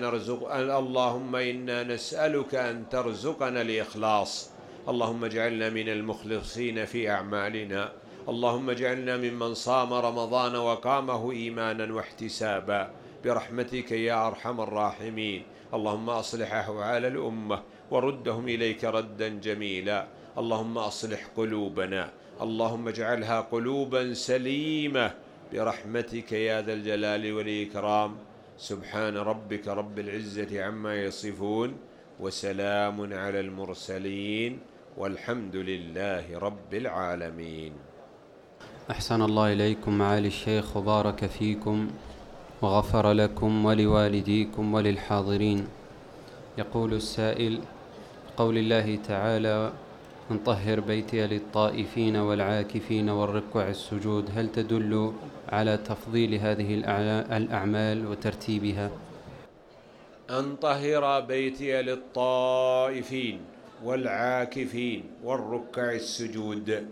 إنا نسألك أن ترزقنا الإخلاص. اللهم اجعلنا من المخلصين في أعمالنا. اللهم اجعلنا ممن صام رمضان وقامه إيمانا واحتسابا برحمتك يا أرحم الراحمين. اللهم أصلح أحوال الأمة وردهم إليك ردا جميلا. اللهم أصلح قلوبنا، اللهم اجعلها قلوبا سليمة برحمتك يا ذا الجلال والإكرام. سبحان ربك رب العزة عما يصفون، وسلام على المرسلين، والحمد لله رب العالمين. أحسن الله إليكم معالي الشيخ، وبارك فيكم وغفر لكم ولوالديكم وللحاضرين. يقول السائل: قول الله تعالى: نطهر بيتي للطائفين والعاكفين والركع السجود، هل تدل على تفضيل هذه الأعمال وترتيبها؟ أن طهر بيتي للطائفين والعاكفين والركع السجود.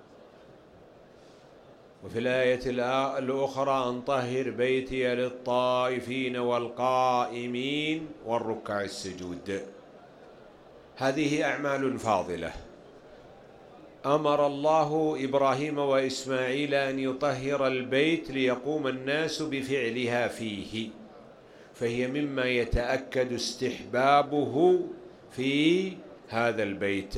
وفي الآية الأخرى: أن طهر بيتي للطائفين والقائمين والركع السجود. هذه أعمال فاضلة أمر الله إبراهيم وإسماعيل أن يطهر البيت ليقوم الناس بفعلها فيه، فهي مما يتأكد استحبابه في هذا البيت.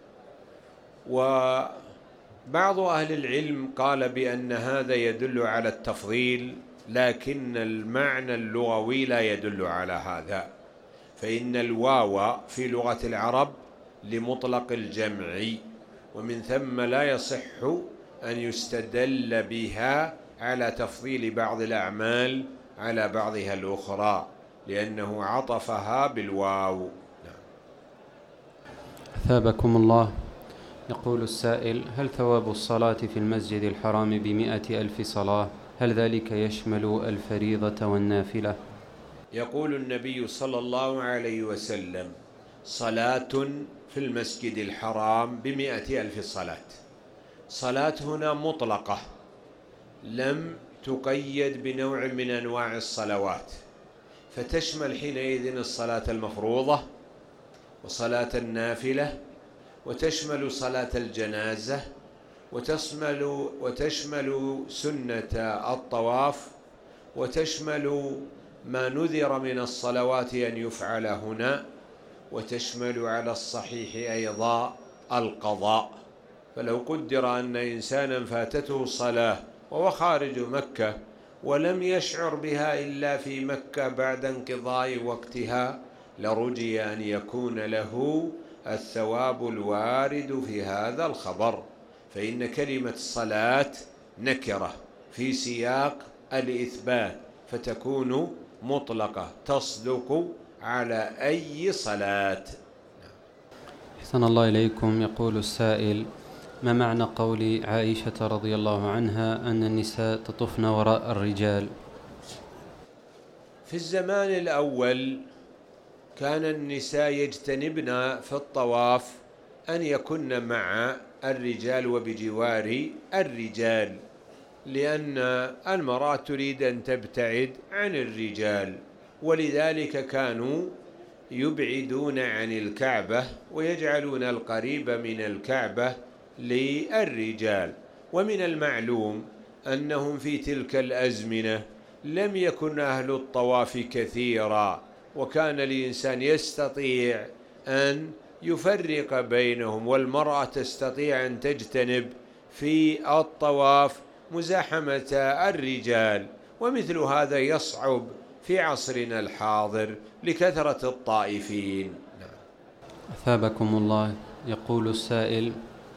وبعض أهل العلم قال بأن هذا يدل على التفضيل، لكن المعنى اللغوي لا يدل على هذا، فإن الواو في لغة العرب لمطلق الجمع، ومن ثم لا يصح أن يستدل بها على تفضيل بعض الأعمال على بعضها الأخرى، لأنه عطفها بالواو. أثابكم الله. يقول السائل: هل ثواب الصلاة في المسجد الحرام ب100,000 صلاة؟ هل ذلك يشمل الفريضة والنافلة؟ يقول النبي صلى الله عليه وسلم: صلاة في المسجد الحرام ب100,000 صلاة. صلاة هنا مطلقة، لم تقيد بنوع من أنواع الصلوات، فتشمل حينئذ الصلاة المفروضة وصلاة النافلة، وتشمل صلاة الجنازة، وتشمل سنة الطواف، وتشمل ما نذر من الصلوات أن يفعل هنا، وتشمل على الصحيح أيضا القضاء. فلو قدر أن إنسانا فاتته صلاة وهو خارج مكة ولم يشعر بها إلا في مكة بعد انقضاء وقتها، لرجي أن يكون له الثواب الوارد في هذا الخبر، فإن كلمة الصلاة نكرة في سياق الإثبات، فتكون مطلقة تصدق على أي صلاة. أحسن الله إليكم. يقول السائل: ما معنى قول عائشة رضي الله عنها أن النساء تطفن وراء الرجال؟ في الزمان الأول كان النساء يجتنبن في الطواف أن يكن مع الرجال وبجوار الرجال، لأن المرأة تريد أن تبتعد عن الرجال، ولذلك كانوا يبعدون عن الكعبة ويجعلون القريب من الكعبة للرجال. ومن المعلوم أنهم في تلك الأزمنة لم يكن أهل الطواف كثيرا، وكان الإنسان يستطيع أن يفرق بينهم، والمرأة تستطيع أن تجتنب في الطواف مزاحمة الرجال، ومثل هذا يصعب في عصرنا الحاضر لكثرة الطائفين. أثابكم الله. يقول السائل: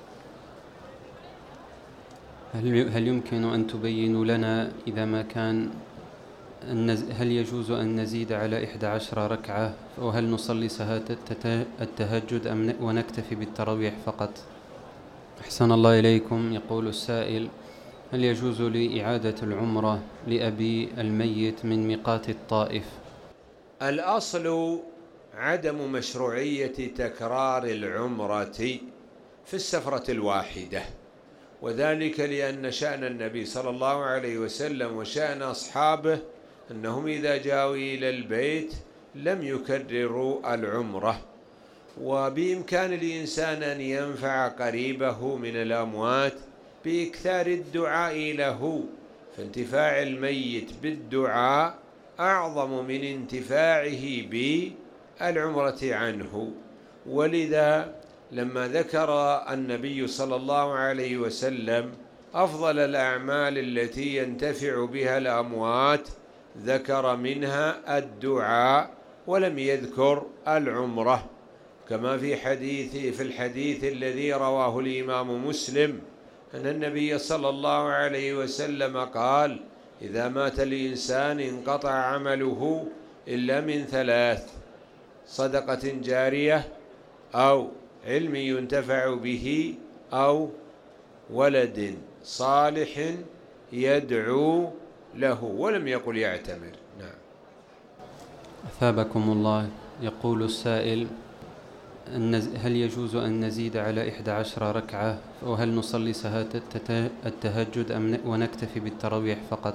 هل يمكن أن تبينوا لنا إذا ما كان هل يجوز أن نزيد على 11 ركعة، وهل نصلي صلاة التهجد ونكتفي بالتراويح فقط؟ أحسن الله إليكم. يقول السائل: هل يجوز لي إعادة العمرة لأبي الميت من ميقات الطائف؟ الأصل عدم مشروعية تكرار العمرة في السفرة الواحدة، وذلك لأن شأن النبي صلى الله عليه وسلم وشأن أصحابه أنهم إذا جاءوا إلى البيت لم يكرروا العمرة. وبإمكان الإنسان أن ينفع قريبه من الأموات بإكثار الدعاء له، فانتفاع الميت بالدعاء أعظم من انتفاعه بالعمرة عنه. ولذا لما ذكر النبي صلى الله عليه وسلم أفضل الأعمال التي ينتفع بها الأموات ذكر منها الدعاء ولم يذكر العمرة، كما في الحديث الذي رواه الإمام مسلم أن النبي صلى الله عليه وسلم قال: إذا مات الإنسان انقطع عمله إلا من 3: صدقة جارية، أو علم ينتفع به، أو ولد صالح يدعو له، ولم يقل يعتمر. نعم. أثابكم الله. يقول السائل: هل يجوز أن نزيد على 11 ركعة، وهل نصلي صلاة التهجد ونكتفي بالتراويح فقط؟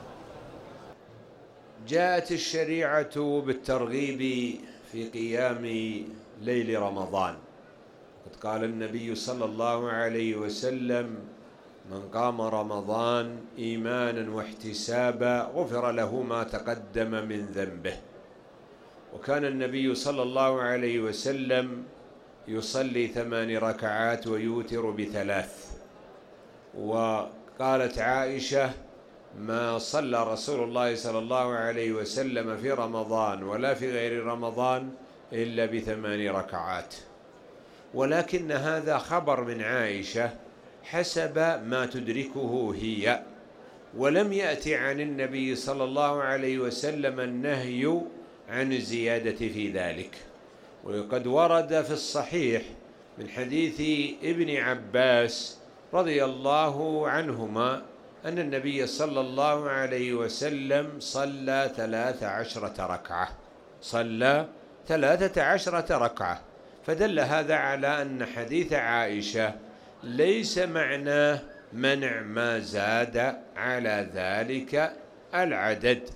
جاءت الشريعة بالترغيب في قيام ليل رمضان، قد قال النبي صلى الله عليه وسلم: من قام رمضان إيمانا واحتسابا غفر له ما تقدم من ذنبه. وكان النبي صلى الله عليه وسلم يصلي 8 ركعات ويوتر ب3. وقالت عائشة: ما صلى رسول الله صلى الله عليه وسلم في رمضان ولا في غير رمضان إلا ب8 ركعات، ولكن هذا خبر من عائشة حسب ما تدركه هي، ولم يأتي عن النبي صلى الله عليه وسلم النهي عن الزيادة في ذلك. وقد ورد في الصحيح من حديث ابن عباس رضي الله عنهما أن النبي صلى الله عليه وسلم صلى 13 ركعة، صلى 13 ركعة، فدل هذا على أن حديث عائشة ليس معناه منع ما زاد على ذلك العدد،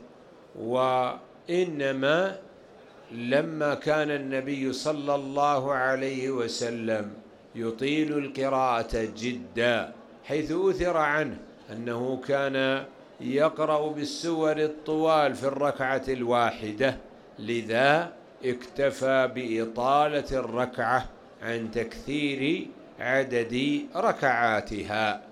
وإنما لما كان النبي صلى الله عليه وسلم يطيل القراءة جدا، حيث أثر عنه أنه كان يقرأ بالسور الطوال في الركعة الواحدة، لذا اكتفى بإطالة الركعة عن تكثير عدد ركعاتها.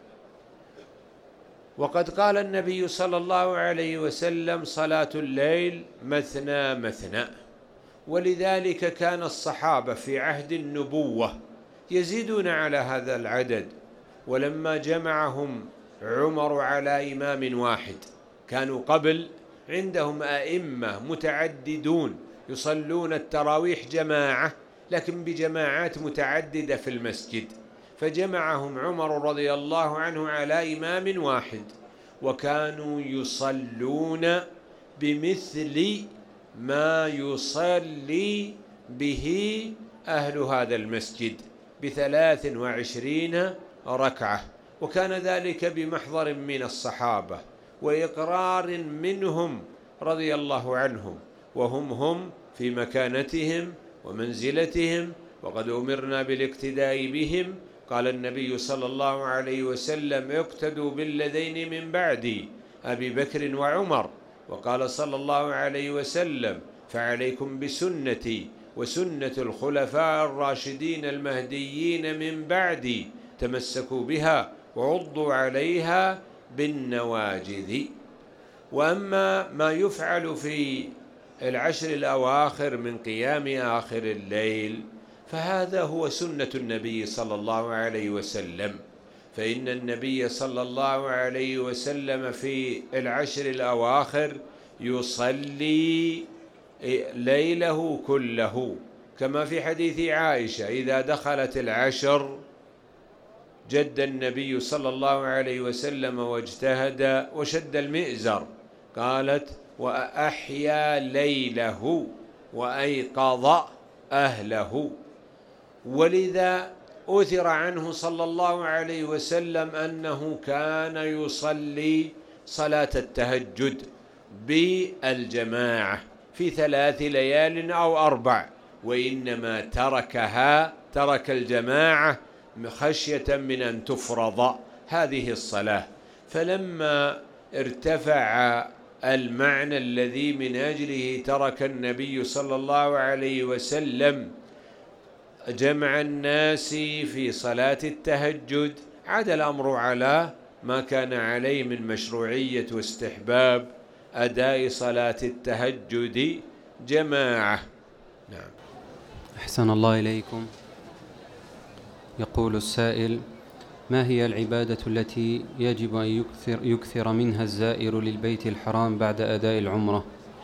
وقد قال النبي صلى الله عليه وسلم: صلاة الليل مثنى مثنى. ولذلك كان الصحابة في عهد النبوة يزيدون على هذا العدد، ولما جمعهم عمر على إمام واحد، كانوا قبل عندهم أئمة متعددون يصلون التراويح جماعة، لكن بجماعات متعددة في المسجد، فجمعهم عمر رضي الله عنه على إمام واحد، وكانوا يصلون بمثل ما يصلي به أهل هذا المسجد ب23 ركعة، وكان ذلك بمحضر من الصحابة وإقرار منهم رضي الله عنهم، وهم في مكانتهم ومنزلتهم، وقد أمرنا بالاقتداء بهم. قال النبي صلى الله عليه وسلم: اقتدوا بالذين من بعدي أبي بكر وعمر. وقال صلى الله عليه وسلم: فعليكم بسنتي وسنة الخلفاء الراشدين المهديين من بعدي، تمسكوا بها وعضوا عليها بالنواجذ. وأما ما يفعل في العشر الأواخر من قيام آخر الليل فهذا هو سنة النبي صلى الله عليه وسلم، فإن النبي صلى الله عليه وسلم في العشر الأواخر يصلي ليله كله، كما في حديث عائشة: إذا دخلت العشر جد النبي صلى الله عليه وسلم واجتهد وشد المئزر، قالت: وأحيا ليله وأيقظ أهله. ولذا أثر عنه صلى الله عليه وسلم أنه كان يصلي صلاة التهجد بالجماعة في 3 ليال أو 4، وإنما ترك الجماعة خشية من أن تفرض هذه الصلاة. فلما ارتفع المعنى الذي من أجله ترك النبي صلى الله عليه وسلم جمع الناس في صلاة التهجد، عاد الأمر على ما كان عليه من مشروعية واستحباب أداء صلاة التهجد جماعة. نعم. أحسن الله إليكم. يقول السائل: ما هي العبادة التي يجب أن يكثر منها الزائر للبيت الحرام بعد أداء العمرة؟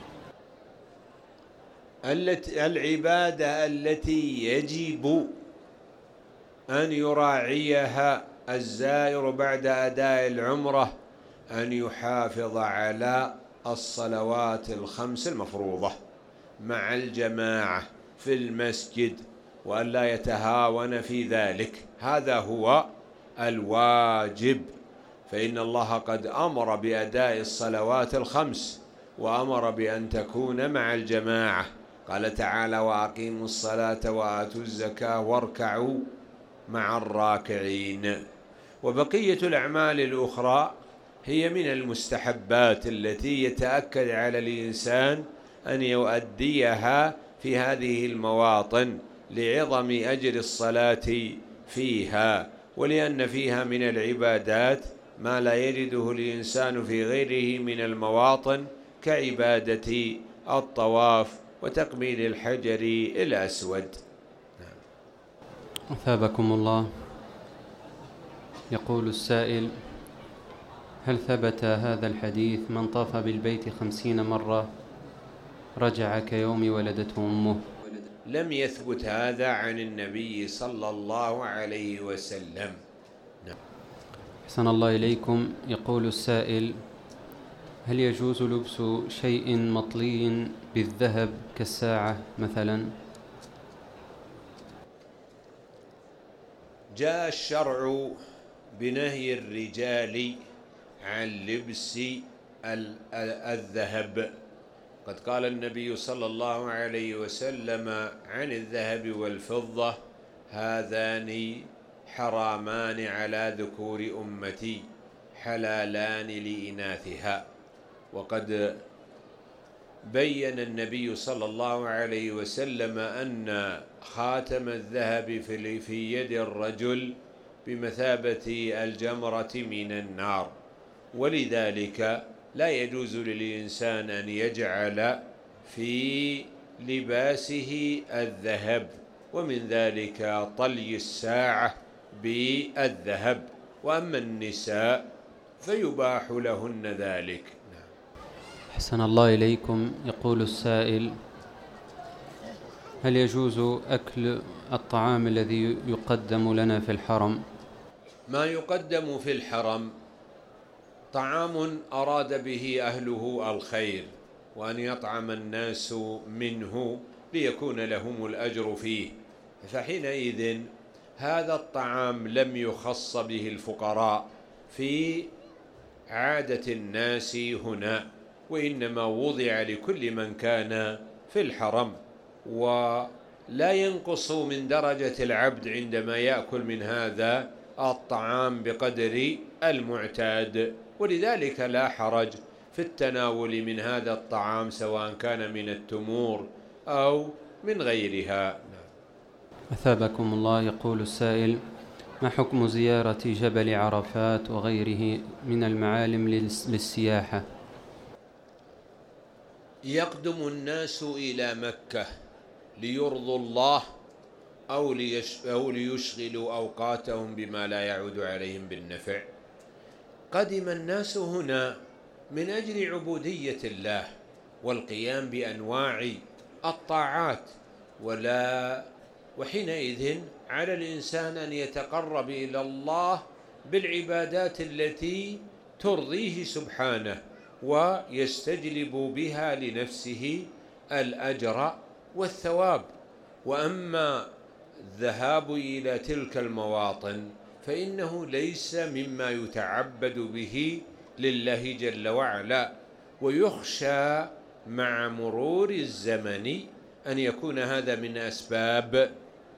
العبادة التي يجب أن يراعيها الزائر بعد أداء العمرة أن يحافظ على الصلوات ال5 المفروضة مع الجماعة في المسجد، وأن لا يتهاون في ذلك، هذا هو الواجب. فإن الله قد أمر بأداء الصلوات ال5 وأمر بأن تكون مع الجماعة، قال تعالى: وأقيموا الصلاة وآتوا الزكاة واركعوا مع الراكعين. وبقية الأعمال الأخرى هي من المستحبات التي يتأكد على الإنسان أن يؤديها في هذه المواطن لعظم أجر الصلاة فيها، ولأن فيها من العبادات ما لا يجده الإنسان في غيره من المواطن كعبادة الطواف وتقبيل الحجر الأسود. أثابكم الله. يقول السائل: هل ثبت هذا الحديث من طاف بالبيت 50 مرة رجع كيوم ولدته أمه؟ لم يثبت هذا عن النبي صلى الله عليه وسلم. أحسن الله إليكم. يقول السائل: هل يجوز لبس شيء مطلي بالذهب كالساعة مثلا؟ جاء الشرع بنهي الرجال عن لبس الذهب. قد قال النبي صلى الله عليه وسلم عن الذهب والفضة: هذان حرامان على ذكور أمتي حلالان لإناثها. وقد بين النبي صلى الله عليه وسلم أن خاتم الذهب في يد الرجل بمثابة الجمرة من النار، ولذلك لا يجوز للإنسان أن يجعل في لباسه الذهب، ومن ذلك طلي الساعة بالذهب. وأما النساء فيباح لهن ذلك. أحسن الله إليكم. يقول السائل: هل يجوز أكل الطعام الذي يقدم لنا في الحرم؟ ما يقدم في الحرم طعام أراد به أهله الخير، وأن يطعم الناس منه ليكون لهم الأجر فيه، فحينئذ هذا الطعام لم يخص به الفقراء في عادة الناس هنا، وإنما وضع لكل من كان في الحرم، ولا ينقص من درجة العبد عندما يأكل من هذا الطعام بقدر المعتاد، ولذلك لا حرج في التناول من هذا الطعام سواء كان من التمور أو من غيرها. أثابكم الله. يقول السائل: ما حكم زيارة جبل عرفات وغيره من المعالم للسياحة؟ يقدم الناس إلى مكة ليرضوا الله أو ليشغلوا أوقاتهم بما لا يعود عليهم بالنفع. قدم الناس هنا من أجل عبودية الله والقيام بأنواع الطاعات، وحينئذ على الإنسان أن يتقرب إلى الله بالعبادات التي ترضيه سبحانه ويستجلب بها لنفسه الأجر والثواب. وأما الذهاب إلى تلك المواطن فإنه ليس مما يتعبد به لله جل وعلا، ويخشى مع مرور الزمن أن يكون هذا من أسباب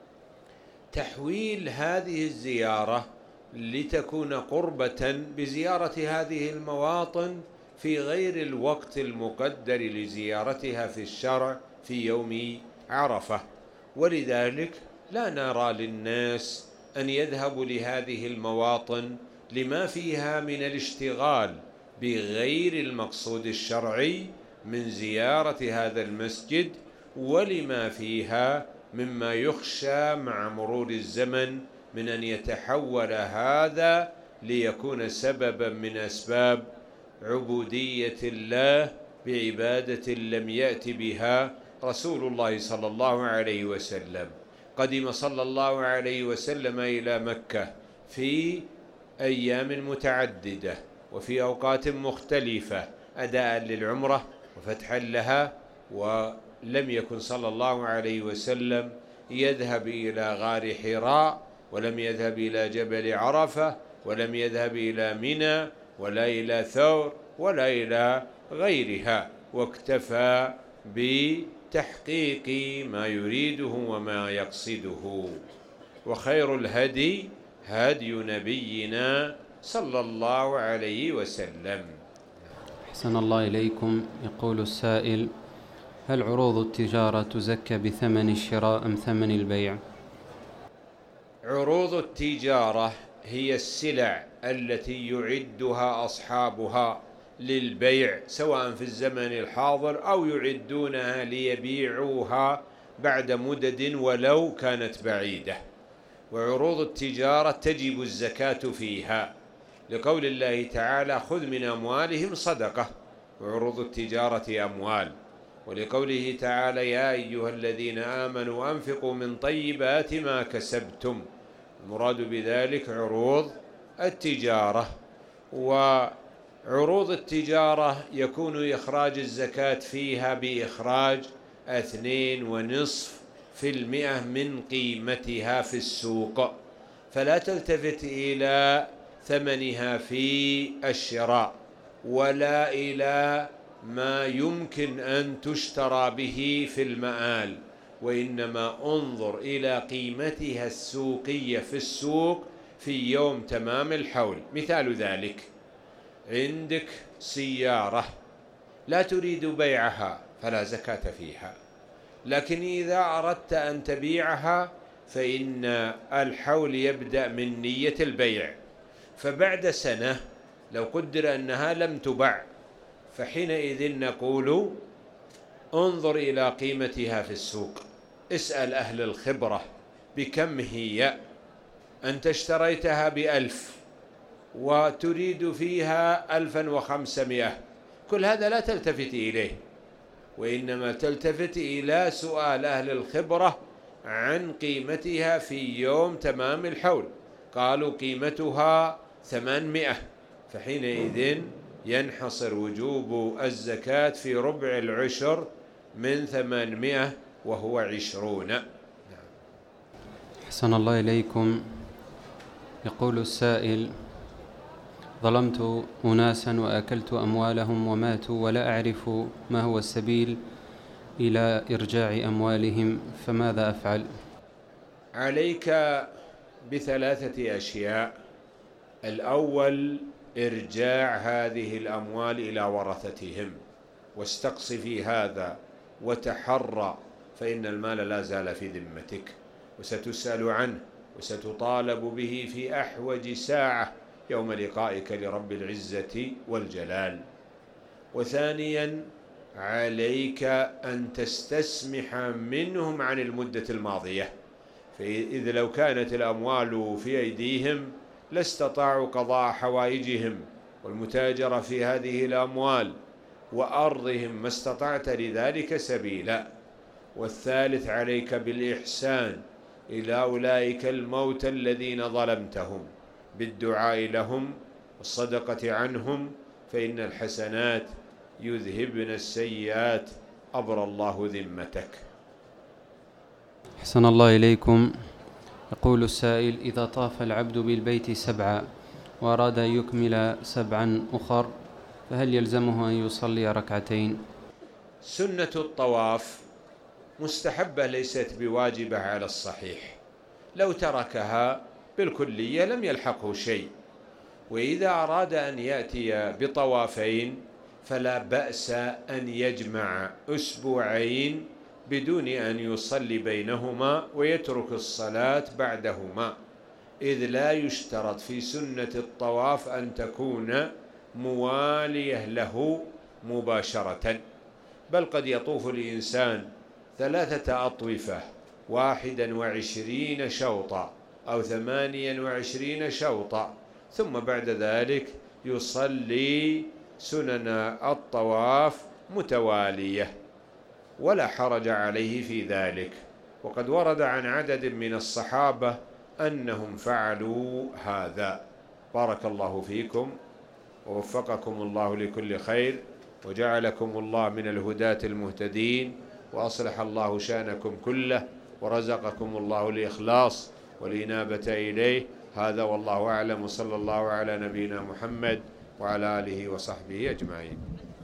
تحويل هذه الزيارة لتكون قربة بزيارة هذه المواطن في غير الوقت المقدر لزيارتها في الشرع في يوم عرفة. ولذلك لا نرى للناس أن يذهبوا لهذه المواطن لما فيها من الاشتغال بغير المقصود الشرعي من زيارة هذا المسجد، ولما فيها مما يخشى مع مرور الزمن من أن يتحول هذا ليكون سببا من أسباب عبودية الله بعبادة لم يأت بها رسول الله صلى الله عليه وسلم. قدم صلى الله عليه وسلم إلى مكة في أيام متعددة وفي أوقات مختلفة أداء للعمرة وفتحا لها، ولم يكن صلى الله عليه وسلم يذهب إلى غار حراء، ولم يذهب إلى جبل عرفة، ولم يذهب إلى منى، ولا إلى ثور، ولا إلى غيرها، واكتفى بتحقيق ما يريده وما يقصده. وخير الهدي هدي نبينا صلى الله عليه وسلم. أحسن الله إليكم. يقول السائل: هل عروض التجارة تزكى بثمن الشراء أم ثمن البيع؟ عروض التجارة هي السلع التي يعدها أصحابها للبيع سواء في الزمن الحاضر أو يعدونها ليبيعوها بعد مدد ولو كانت بعيدة. وعروض التجارة تجب الزكاة فيها لقول الله تعالى: خذ من أموالهم صدقة. وعروض التجارة أموال. ولقوله تعالى: يا أيها الذين آمنوا أنفقوا من طيبات ما كسبتم. المراد بذلك عروض التجارة. وعروض التجارة يكون إخراج الزكاة فيها بإخراج 2.5% من قيمتها في السوق، فلا تلتفت إلى ثمنها في الشراء ولا إلى ما يمكن أن تشترى به في المآل، وإنما انظر إلى قيمتها السوقية في السوق في يوم تمام الحول. مثال ذلك: عندك سيارة لا تريد بيعها فلا زكاة فيها، لكن إذا أردت أن تبيعها فإن الحول يبدأ من نية البيع، فبعد سنة لو قدر أنها لم تبع فحينئذ نقول انظر إلى قيمتها في السوق، اسأل أهل الخبرة بكم هي. أنت اشتريتها ب1000 وتريد فيها 1500، كل هذا لا تلتفت إليه، وإنما تلتفت إلى سؤال أهل الخبرة عن قيمتها في يوم تمام الحول. قالوا قيمتها 800، فحينئذ ينحصر وجوب الزكاة في ربع العشر من 800 وهو 20. أحسن الله إليكم. يقول السائل: ظلمت أناسا وأكلت أموالهم وماتوا ولا أعرف ما هو السبيل إلى إرجاع أموالهم، فماذا أفعل؟ عليك بثلاثة أشياء. الأول: إرجاع هذه الأموال إلى ورثتهم، واستقص في هذا وتحرى، فإن المال لا زال في ذمتك وستسأل عنه وستطالب به في أحوج ساعة يوم لقائك لرب العزة والجلال. وثانيا: عليك أن تستسمح منهم عن المدة الماضية، فإذ لو كانت الأموال في أيديهم لاستطاعوا قضاء حوائجهم والمتاجرة في هذه الأموال وأرضهم ما استطعت لذلك سبيلا. والثالث: عليك بالإحسان إلى أولئك الموتى الذين ظلمتهم بالدعاء لهم والصدقة عنهم، فإن الحسنات يذهبن السيئات، أبرى الله ذمتك. أحسن الله إليكم. يقول السائل: إذا طاف العبد بالبيت 7 وأراد أن يكمل 7 أخر، فهل يلزمه أن يصلي 2 ركعتين؟ سنة الطواف مستحبة ليست بواجبة على الصحيح، لو تركها بالكلية لم يلحقه شيء. وإذا أراد أن يأتي بطوافين فلا بأس أن يجمع أسبوعين بدون أن يصلي بينهما ويترك الصلاة بعدهما، إذ لا يشترط في سنة الطواف أن تكون موالية له مباشرة، بل قد يطوف الإنسان 3 أطوفة 21 شوطا أو 28 شوطا، ثم بعد ذلك يصلي سنن الطواف متوالية ولا حرج عليه في ذلك. وقد ورد عن عدد من الصحابة أنهم فعلوا هذا. بارك الله فيكم ووفقكم الله لكل خير، وجعلكم الله من الهداة المهتدين، وأصلح الله شأنكم كله، ورزقكم الله الإخلاص والإنابة إليه. هذا والله أعلم، وصلى الله على نبينا محمد وعلى آله وصحبه أجمعين.